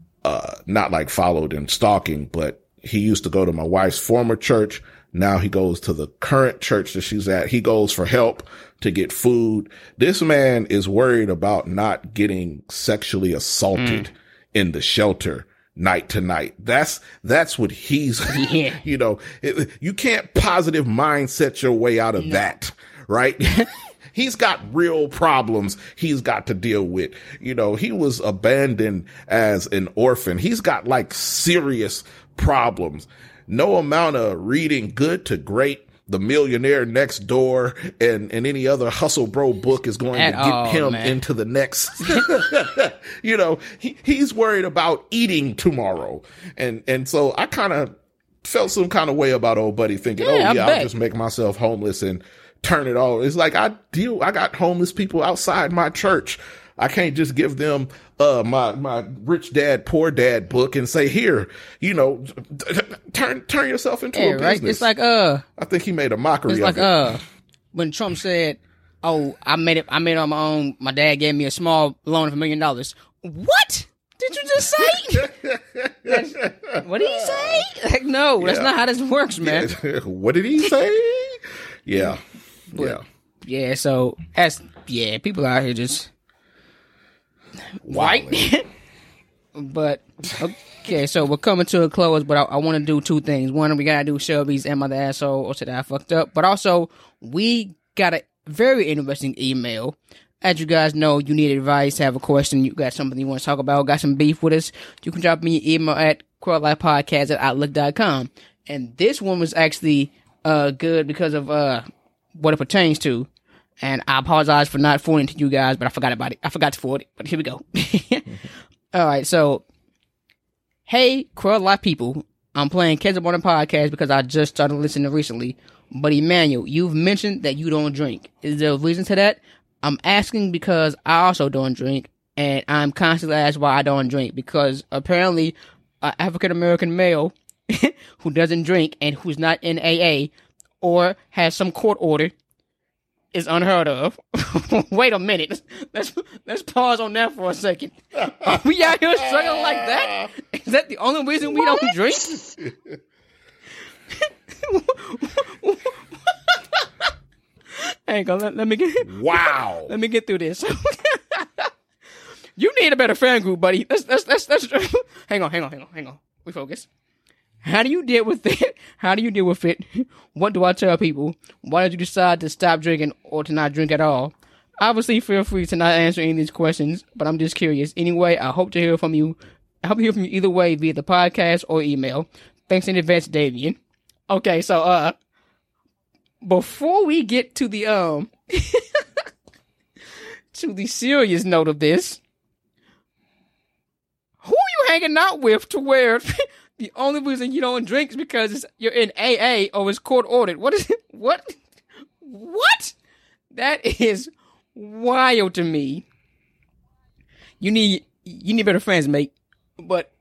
A: in stalking, but he used to go to my wife's former church. Now he goes to the current church that she's at. He goes for help to get food. This man is worried about not getting sexually assaulted in the shelter night to night. That's what he's, you can't positive mindset your way out of that, right? He's got real problems he's got to deal with. He was abandoned as an orphan. He's got like serious problems. No amount of reading Good to Great, The Millionaire Next Door, and any other hustle bro book is going to get him into the next. He's worried about eating tomorrow. And so I kind of felt some kind of way about old buddy thinking, I'll just make myself homeless and turn it all. It's like I got homeless people outside my church. I can't just give them my Rich Dad Poor Dad book and say, here, turn yourself into a business. Right?
B: It's like
A: I think he made a mockery of it.
B: When Trump said, I made it on my own. My dad gave me a small loan of $1 million. What did you just say? What did he say? Like, no, that's not how this works, man.
A: What did he say? Yeah.
B: Yeah, so people out here just white. But okay, so we're coming to a close, but I want to do two things. One, we gotta do Shelby's Am I the Asshole or Today I Fucked Up? But also, we got a very interesting email. As you guys know, you need advice, have a question, you got something you want to talk about, got some beef with us, you can drop me an email at quailifepodcast@outlook.com. And this one was actually good because of what it pertains to. And I apologize for not forwarding it to you guys, but I forgot about it. I forgot to forward it, but here we go. All right, so, hey, Quail Life people, I'm playing Kids Up on the podcast because I just started listening recently. But Emmanuel, you've mentioned that you don't drink. Is there a reason to that? I'm asking because I also don't drink, and I'm constantly asked why I don't drink, because apparently an African-American male who doesn't drink and who's not in AA or has some court order is unheard of. Wait a minute. Let's pause on that for a second. Are we out here struggling like that? Is that the only reason we don't drink? Hang on, let me get.
A: Wow.
B: Let me get through this. You need a better fan group, buddy. Let's hang on. We focus. How do you deal with it? What do I tell people? Why did you decide to stop drinking or to not drink at all? Obviously, feel free to not answer any of these questions, but I'm just curious. Anyway, I hope to hear from you. I hope to hear from you either way via the podcast or email. Thanks in advance, Davian. Okay, so before we get to the to the serious note of this, who are you hanging out with to where the only reason you don't drink is because you're in AA or it's court ordered? What is it? What? That is wild to me. You need better friends, mate. But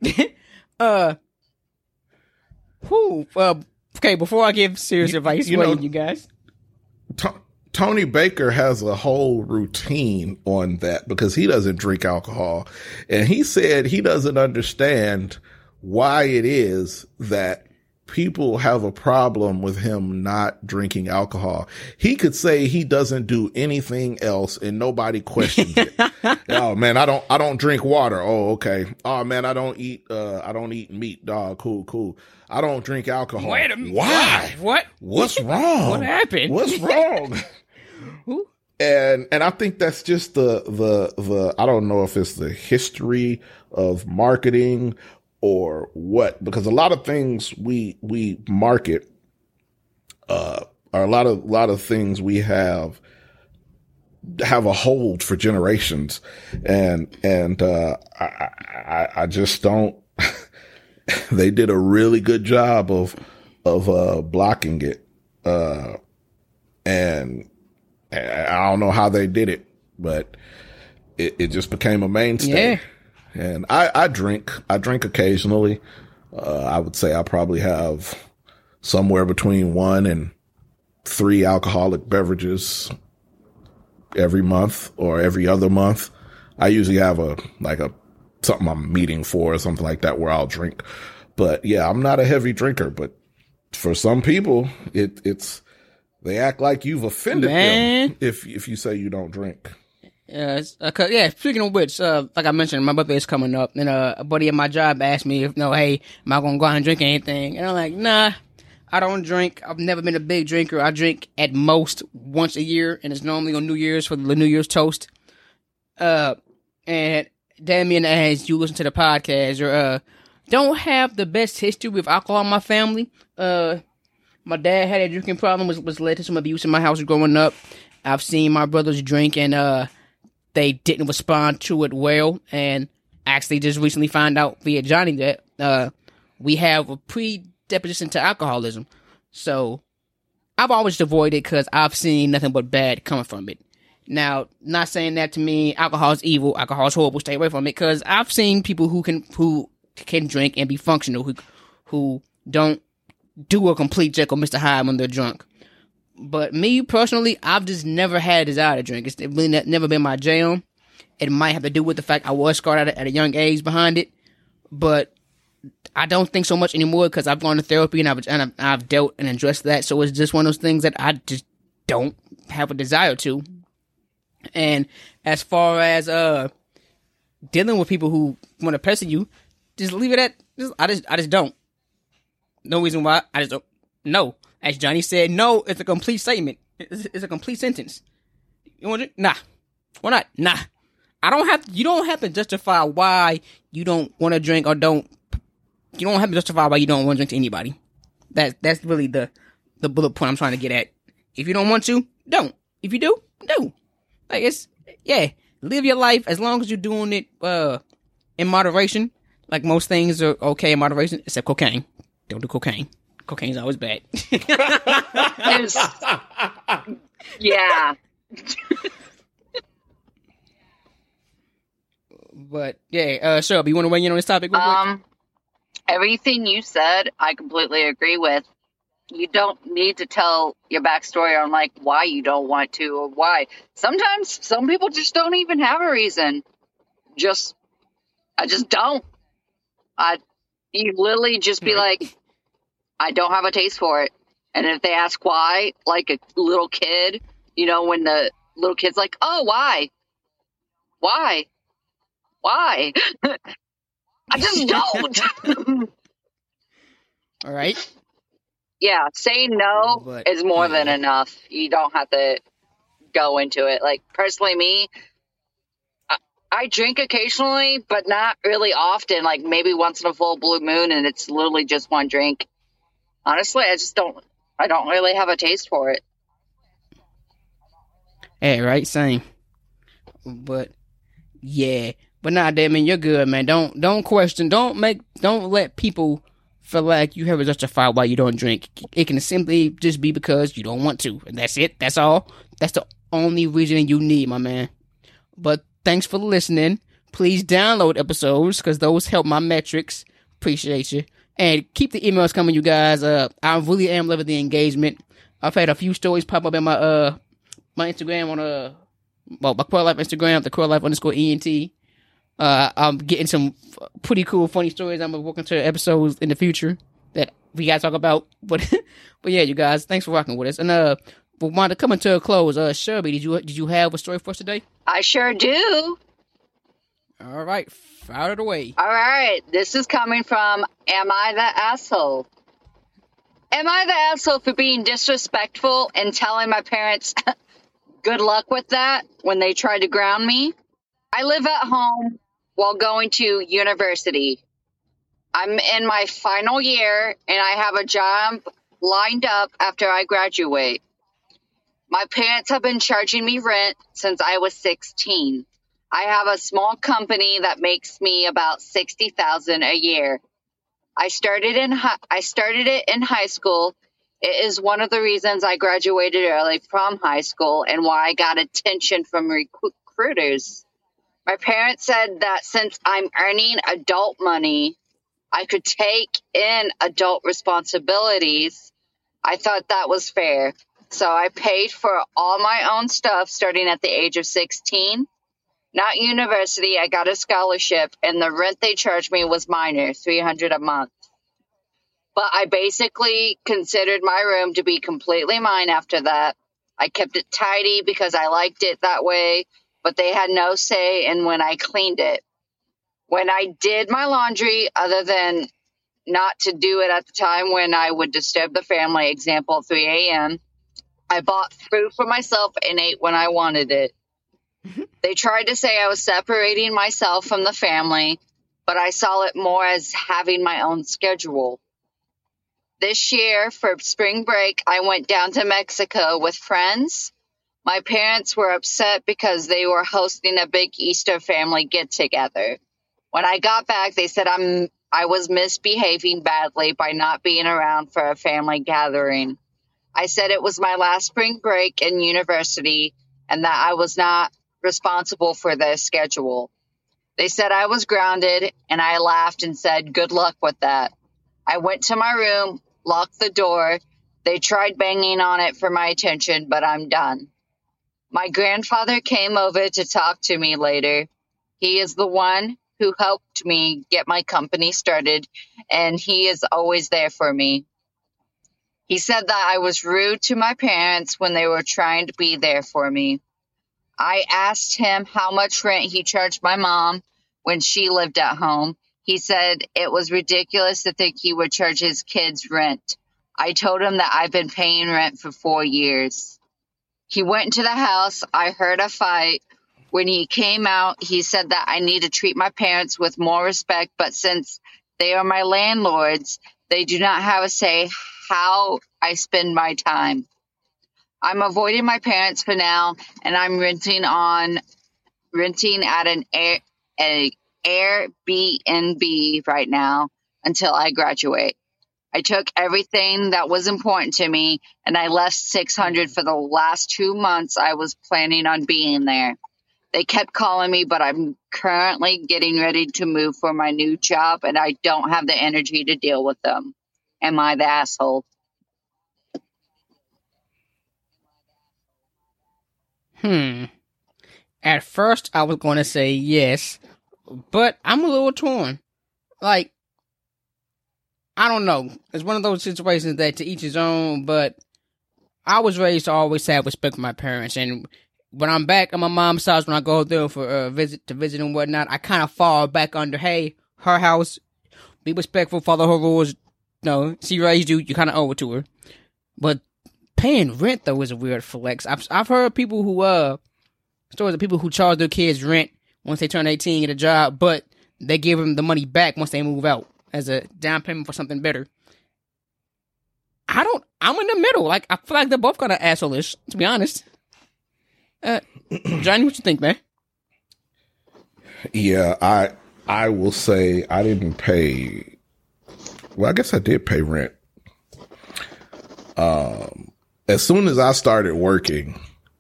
B: okay, before I give serious advice, you guys.
A: Tony Baker has a whole routine on that because he doesn't drink alcohol. And he said he doesn't understand why it is that people have a problem with him not drinking alcohol. He could say he doesn't do anything else and nobody questions it. Oh man, I don't drink water. Oh, okay. Oh man, I don't eat meat. Dog, cool. I don't drink alcohol.
B: Wait a minute.
A: Why?
B: What?
A: What's wrong?
B: What happened?
A: What's wrong? And I think that's just the I don't know if it's the history of marketing or what, because a lot of things we market, or a lot of things we have a hold for generations, and I just don't. They did a really good job of blocking it, and I don't know how they did it, but it just became a mainstay.
B: Yeah.
A: And I drink occasionally. I would say I probably have somewhere between 1 and 3 alcoholic beverages every month or every other month. I usually have something I'm meeting for or something like that where I'll drink. But yeah, I'm not a heavy drinker, but for some people, it's they act like you've offended them if you say you don't drink.
B: Yeah, speaking of which, like I mentioned, my birthday is coming up, and a buddy at my job asked me if, hey, am I going to go out and drink anything? And I'm like, nah, I don't drink. I've never been a big drinker. I drink at most once a year, and it's normally on New Year's for the New Year's toast. And Damien, as you listen to the podcast, you don't have the best history with alcohol in my family. My dad had a drinking problem, was led to some abuse in my house growing up. I've seen my brothers drink, and they didn't respond to it well, and actually just recently found out via Johnny that we have a predisposition to alcoholism. So I've always avoided it because I've seen nothing but bad coming from it. Now, not saying that to me, alcohol is evil, alcohol is horrible, stay away from it, because I've seen people who can drink and be functional, who don't do a complete Jekyll Mr. Hyde when they're drunk. But me, personally, I've just never had a desire to drink. It's really never been my jam. It might have to do with the fact I was scarred at a young age behind it. But I don't think so much anymore because I've gone to therapy and I've dealt and addressed that. So it's just one of those things that I just don't have a desire to. And as far as dealing with people who want to pester you, just leave it at, I just don't. No reason why. I just don't. No. As Johnny said, no, it's a complete statement. It's a complete sentence. You want to drink? Nah. Why not? Nah. You don't have to justify why you don't want to drink you don't have to justify why you don't want to drink to anybody. That's really the bullet point I'm trying to get at. If you don't want to, don't. If you do, do. Live your life as long as you're doing it, in moderation. Like most things are okay in moderation, except cocaine. Don't do cocaine. Cocaine's always bad.
C: Yeah.
B: But yeah, Shelby, you want to weigh in on this topic?
C: Everything you said, I completely agree with. You don't need to tell your backstory on like why you don't want to or why. Sometimes some people just don't even have a reason. I just don't. You literally just be like, I don't have a taste for it. And if they ask why, like a little kid, when the little kid's like, oh, why? Why? Why? I just don't.
B: All right.
C: Yeah, saying no is more than enough. You don't have to go into it. Like, personally, me, I drink occasionally, but not really often. Like, maybe once in a full blue moon, and it's literally just one drink. Honestly, I don't really have a taste for it.
B: Hey, right, same. But yeah, but nah, Damon, you're good, man. Don't question, don't let people feel like you have to justify why you don't drink. It can simply just be because you don't want to, and that's it. That's all. That's the only reason you need, my man. But thanks for listening. Please download episodes because those help my metrics. Appreciate you. And keep the emails coming, you guys. I really am loving the engagement. I've had a few stories pop up in my my Instagram on my Core Life Instagram, the Core Life _ENT. I'm getting some pretty cool, funny stories. I'm working to episodes in the future that we gotta talk about. But yeah, you guys, thanks for rocking with us. And we want to come to a close. Shelby, did you have a story for us today?
C: I sure do.
B: All right, fire it away.
C: All right, this is coming from Am I the Asshole? Am I the asshole for being disrespectful and telling my parents Good luck with that when they try to ground me. I live at home while going to university. I'm in my final year and I have a job lined up after I graduate. My parents have been charging me rent since I was 16. I have a small company that makes me about $60,000 a year. I started it in high school. It is one of the reasons I graduated early from high school and why I got attention from recruiters. My parents said that since I'm earning adult money, I could take in adult responsibilities. I thought that was fair. So I paid for all my own stuff starting at the age of 16. Not university, I got a scholarship, and the rent they charged me was minor, $300 a month. But I basically considered my room to be completely mine after that. I kept it tidy because I liked it that way, but they had no say in when I cleaned it. When I did my laundry, other than not to do it at the time when I would disturb the family, example, 3 a.m., I bought food for myself and ate when I wanted it. They tried to say I was separating myself from the family, but I saw it more as having my own schedule. This year, for spring break, I went down to Mexico with friends. My parents were upset because they were hosting a big Easter family get-together. When I got back, they said I was misbehaving badly by not being around for a family gathering. I said it was my last spring break in university and that I was not responsible for their schedule. They said I was grounded, and I laughed and said, good luck with that. I went to my room, locked the door. They tried banging on it for my attention, but I'm done. My grandfather came over to talk to me later. He is the one who helped me get my company started, and he is always there for me. He said that I was rude to my parents when they were trying to be there for me. I asked him how much rent he charged my mom when she lived at home. He said it was ridiculous to think he would charge his kids rent. I told him that I've been paying rent for 4 years. He went into the house. I heard a fight. When he came out, he said that I need to treat my parents with more respect, but since they are my landlords, they do not have a say how I spend my time. I'm avoiding my parents for now, and I'm renting at an Airbnb right now until I graduate. I took everything that was important to me, and I left $600 for the last 2 months I was planning on being there. They kept calling me, but I'm currently getting ready to move for my new job, and I don't have the energy to deal with them. Am I the asshole?
B: At first, I was going to say yes, but I'm a little torn. Like, I don't know. It's one of those situations that to each his own, but I was raised to always have respect for my parents, and when I'm back at my mom's house, when I go there for a visit and whatnot, I kind of fall back under, hey, her house, be respectful, follow her rules. No, she raised you, you kind of owe it to her. But paying rent, though, is a weird flex. I've heard people stories of people who charge their kids rent once they turn 18 and get a job, but they give them the money back once they move out as a down payment for something better. I'm in the middle. Like, I feel like they're both kind of asshole-ish, to be honest. Johnny, what you think, man?
A: Yeah, I will say I didn't pay. Well, I guess I did pay rent. As soon as I started working,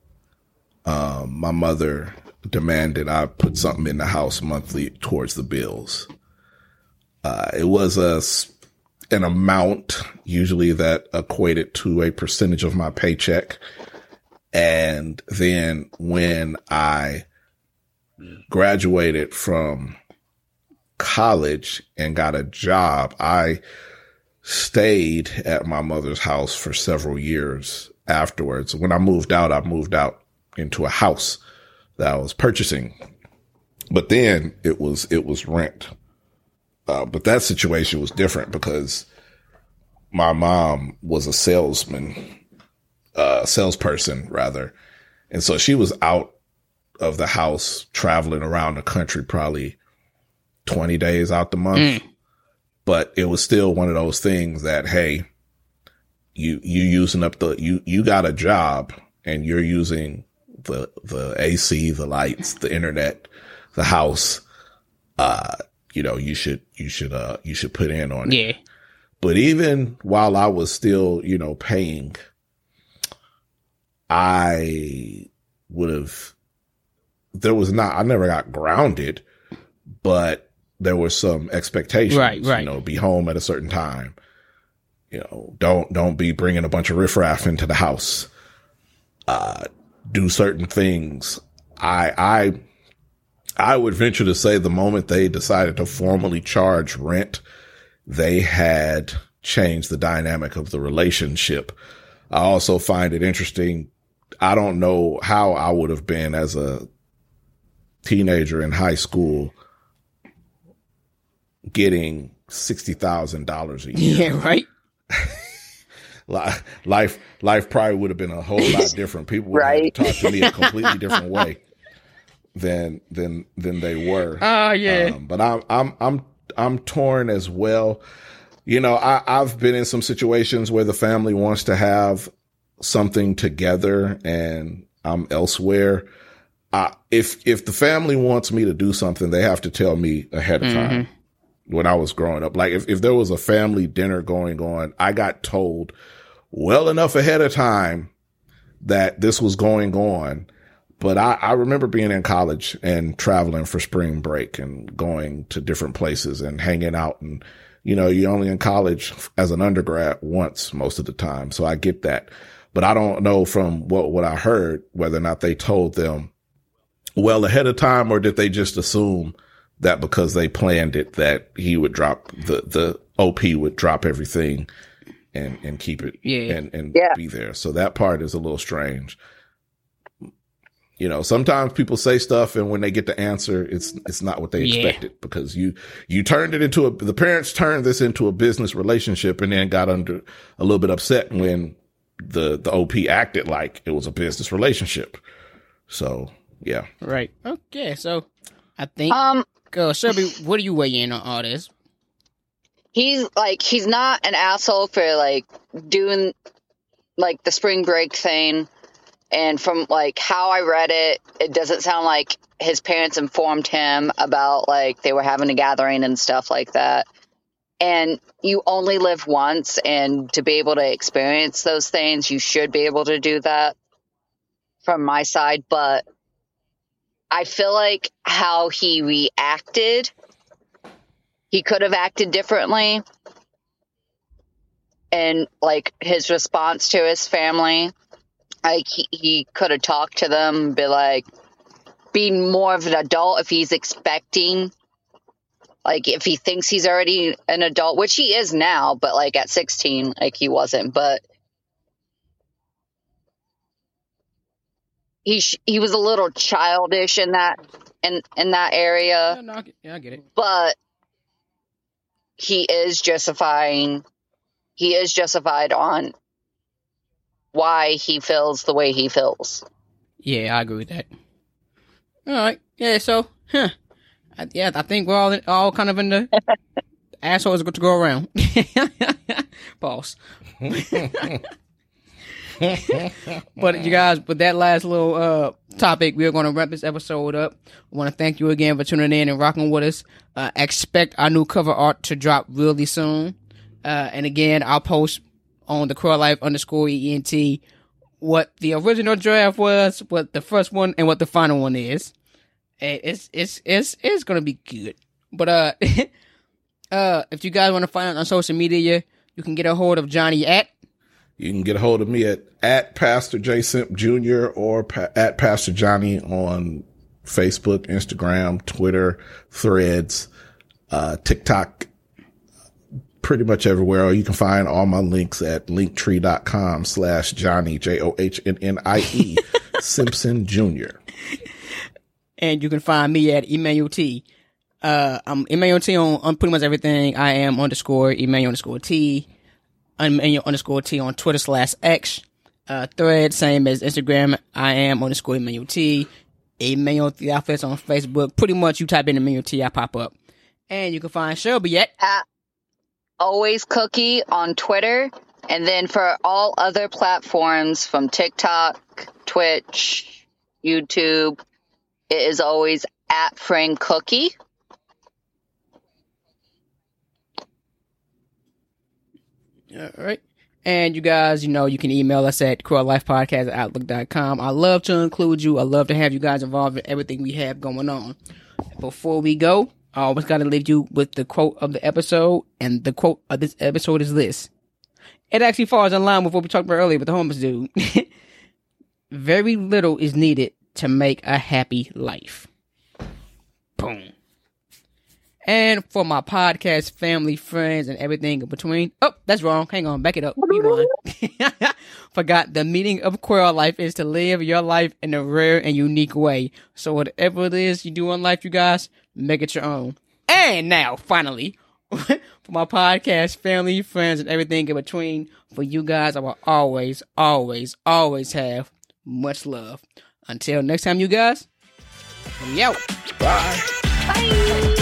A: my mother demanded I put something in the house monthly towards the bills. It was an amount usually that equated to a percentage of my paycheck. And then when I graduated from college and got a job, I stayed at my mother's house for several years afterwards. When I moved out into a house that I was purchasing, but then it was rent. But that situation was different because my mom was a salesperson rather. And so she was out of the house traveling around the country, probably 20 days out the month. But it was still one of those things that, hey, you using up you got a job and you're using the AC, the lights, the internet, the house. You should put in on it.
B: Yeah.
A: But even while I was still, paying, I never got grounded, but there were some expectations,
B: right.
A: Be home at a certain time, don't be bringing a bunch of riffraff into the house, do certain things. I would venture to say the moment they decided to formally charge rent, they had changed the dynamic of the relationship. I also find it interesting. I don't know how I would have been as a teenager in high school getting $60,000 a year.
B: Yeah, right.
A: Life probably would have been a whole lot different. People would have talked to me a completely different way than they were.
B: Oh yeah.
A: But I'm torn as well. I've been in some situations where the family wants to have something together and I'm elsewhere. If the family wants me to do something, they have to tell me ahead of time. When I was growing up, like if there was a family dinner going on, I got told well enough ahead of time that this was going on. But I remember being in college and traveling for spring break and going to different places and hanging out. And, you're only in college as an undergrad once most of the time. So I get that. But I don't know from what I heard whether or not they told them well ahead of time, or did they just assume that because they planned it, that he would drop the OP would drop everything and keep it and be there. So that part is a little strange. Sometimes people say stuff and when they get the answer, it's not what they expected, because you turned it into the parents turned this into a business relationship and then got under a little bit upset when the OP acted like it was a business relationship. So, yeah.
B: Right. Okay. So I think, Shelby, what do you weigh in on all this?
C: He's not an asshole for doing the spring break thing. And from how I read it, it doesn't sound like his parents informed him about they were having a gathering and stuff like that. And you only live once, and to be able to experience those things, you should be able to do that from my side. But I feel like how he reacted, he could have acted differently. And his response to his family, he could have talked to them, be more of an adult if he's expecting, if he thinks he's already an adult, which he is now, but at 16, he wasn't. But he was a little childish in that area.
B: Yeah, no, I get it.
C: But he is justified on why he feels the way he feels.
B: Yeah, I agree with that. All right. Yeah, so, I think we're all kind of in the assholes to go around. Pause. But you guys, with that last little topic, we're going to wrap this episode up. I want to thank you again for tuning in and rocking with us. Expect our new cover art to drop really soon. And again, I'll post on the CrawLife_ENT what the original draft was, what the first one, and what the final one is. It's gonna be good. But if you guys want to find us on social media, you can get a hold of Johnny at.
A: You can get a hold of me at Pastor J Simp Jr. or at Pastor Johnny on Facebook, Instagram, Twitter, Threads, TikTok. Pretty much everywhere. Or you can find all my links at linktree.com/Johnny, JOHNNIE, Simpson Jr.
B: And you can find me at Emmanuel T. I'm Emmanuel T on pretty much everything. I am _Emmanuel_T. Emmanuel_T on Twitter /X. Thread, same as Instagram. I am _Emmanuel T. Emmanuel Theophilus on Facebook. Pretty much you type in Emmanuel T, I pop up. And you can find Shelby at
C: Always Cookie on Twitter. And then for all other platforms from TikTok, Twitch, YouTube, it is always at Frame Cookie.
B: All right. And you guys, you can email us at queerlifepodcast@outlook.com. I love to include you. I love to have you guys involved in everything we have going on. Before we go, I always got to leave you with the quote of the episode. And the quote of this episode is this. It actually falls in line with what we talked about earlier with the homeless dude. Very little is needed to make a happy life. Boom. And for my podcast, family, friends, and everything in between. Oh, that's wrong. Hang on. Back it up. Rewind. Forgot the meaning of queer life is to live your life in a rare and unique way. So whatever it is you do in life, you guys, make it your own. And now, finally, for my podcast, family, friends, and everything in between, for you guys, I will always, always, always have much love. Until next time, you guys, we out. Bye.
C: Bye.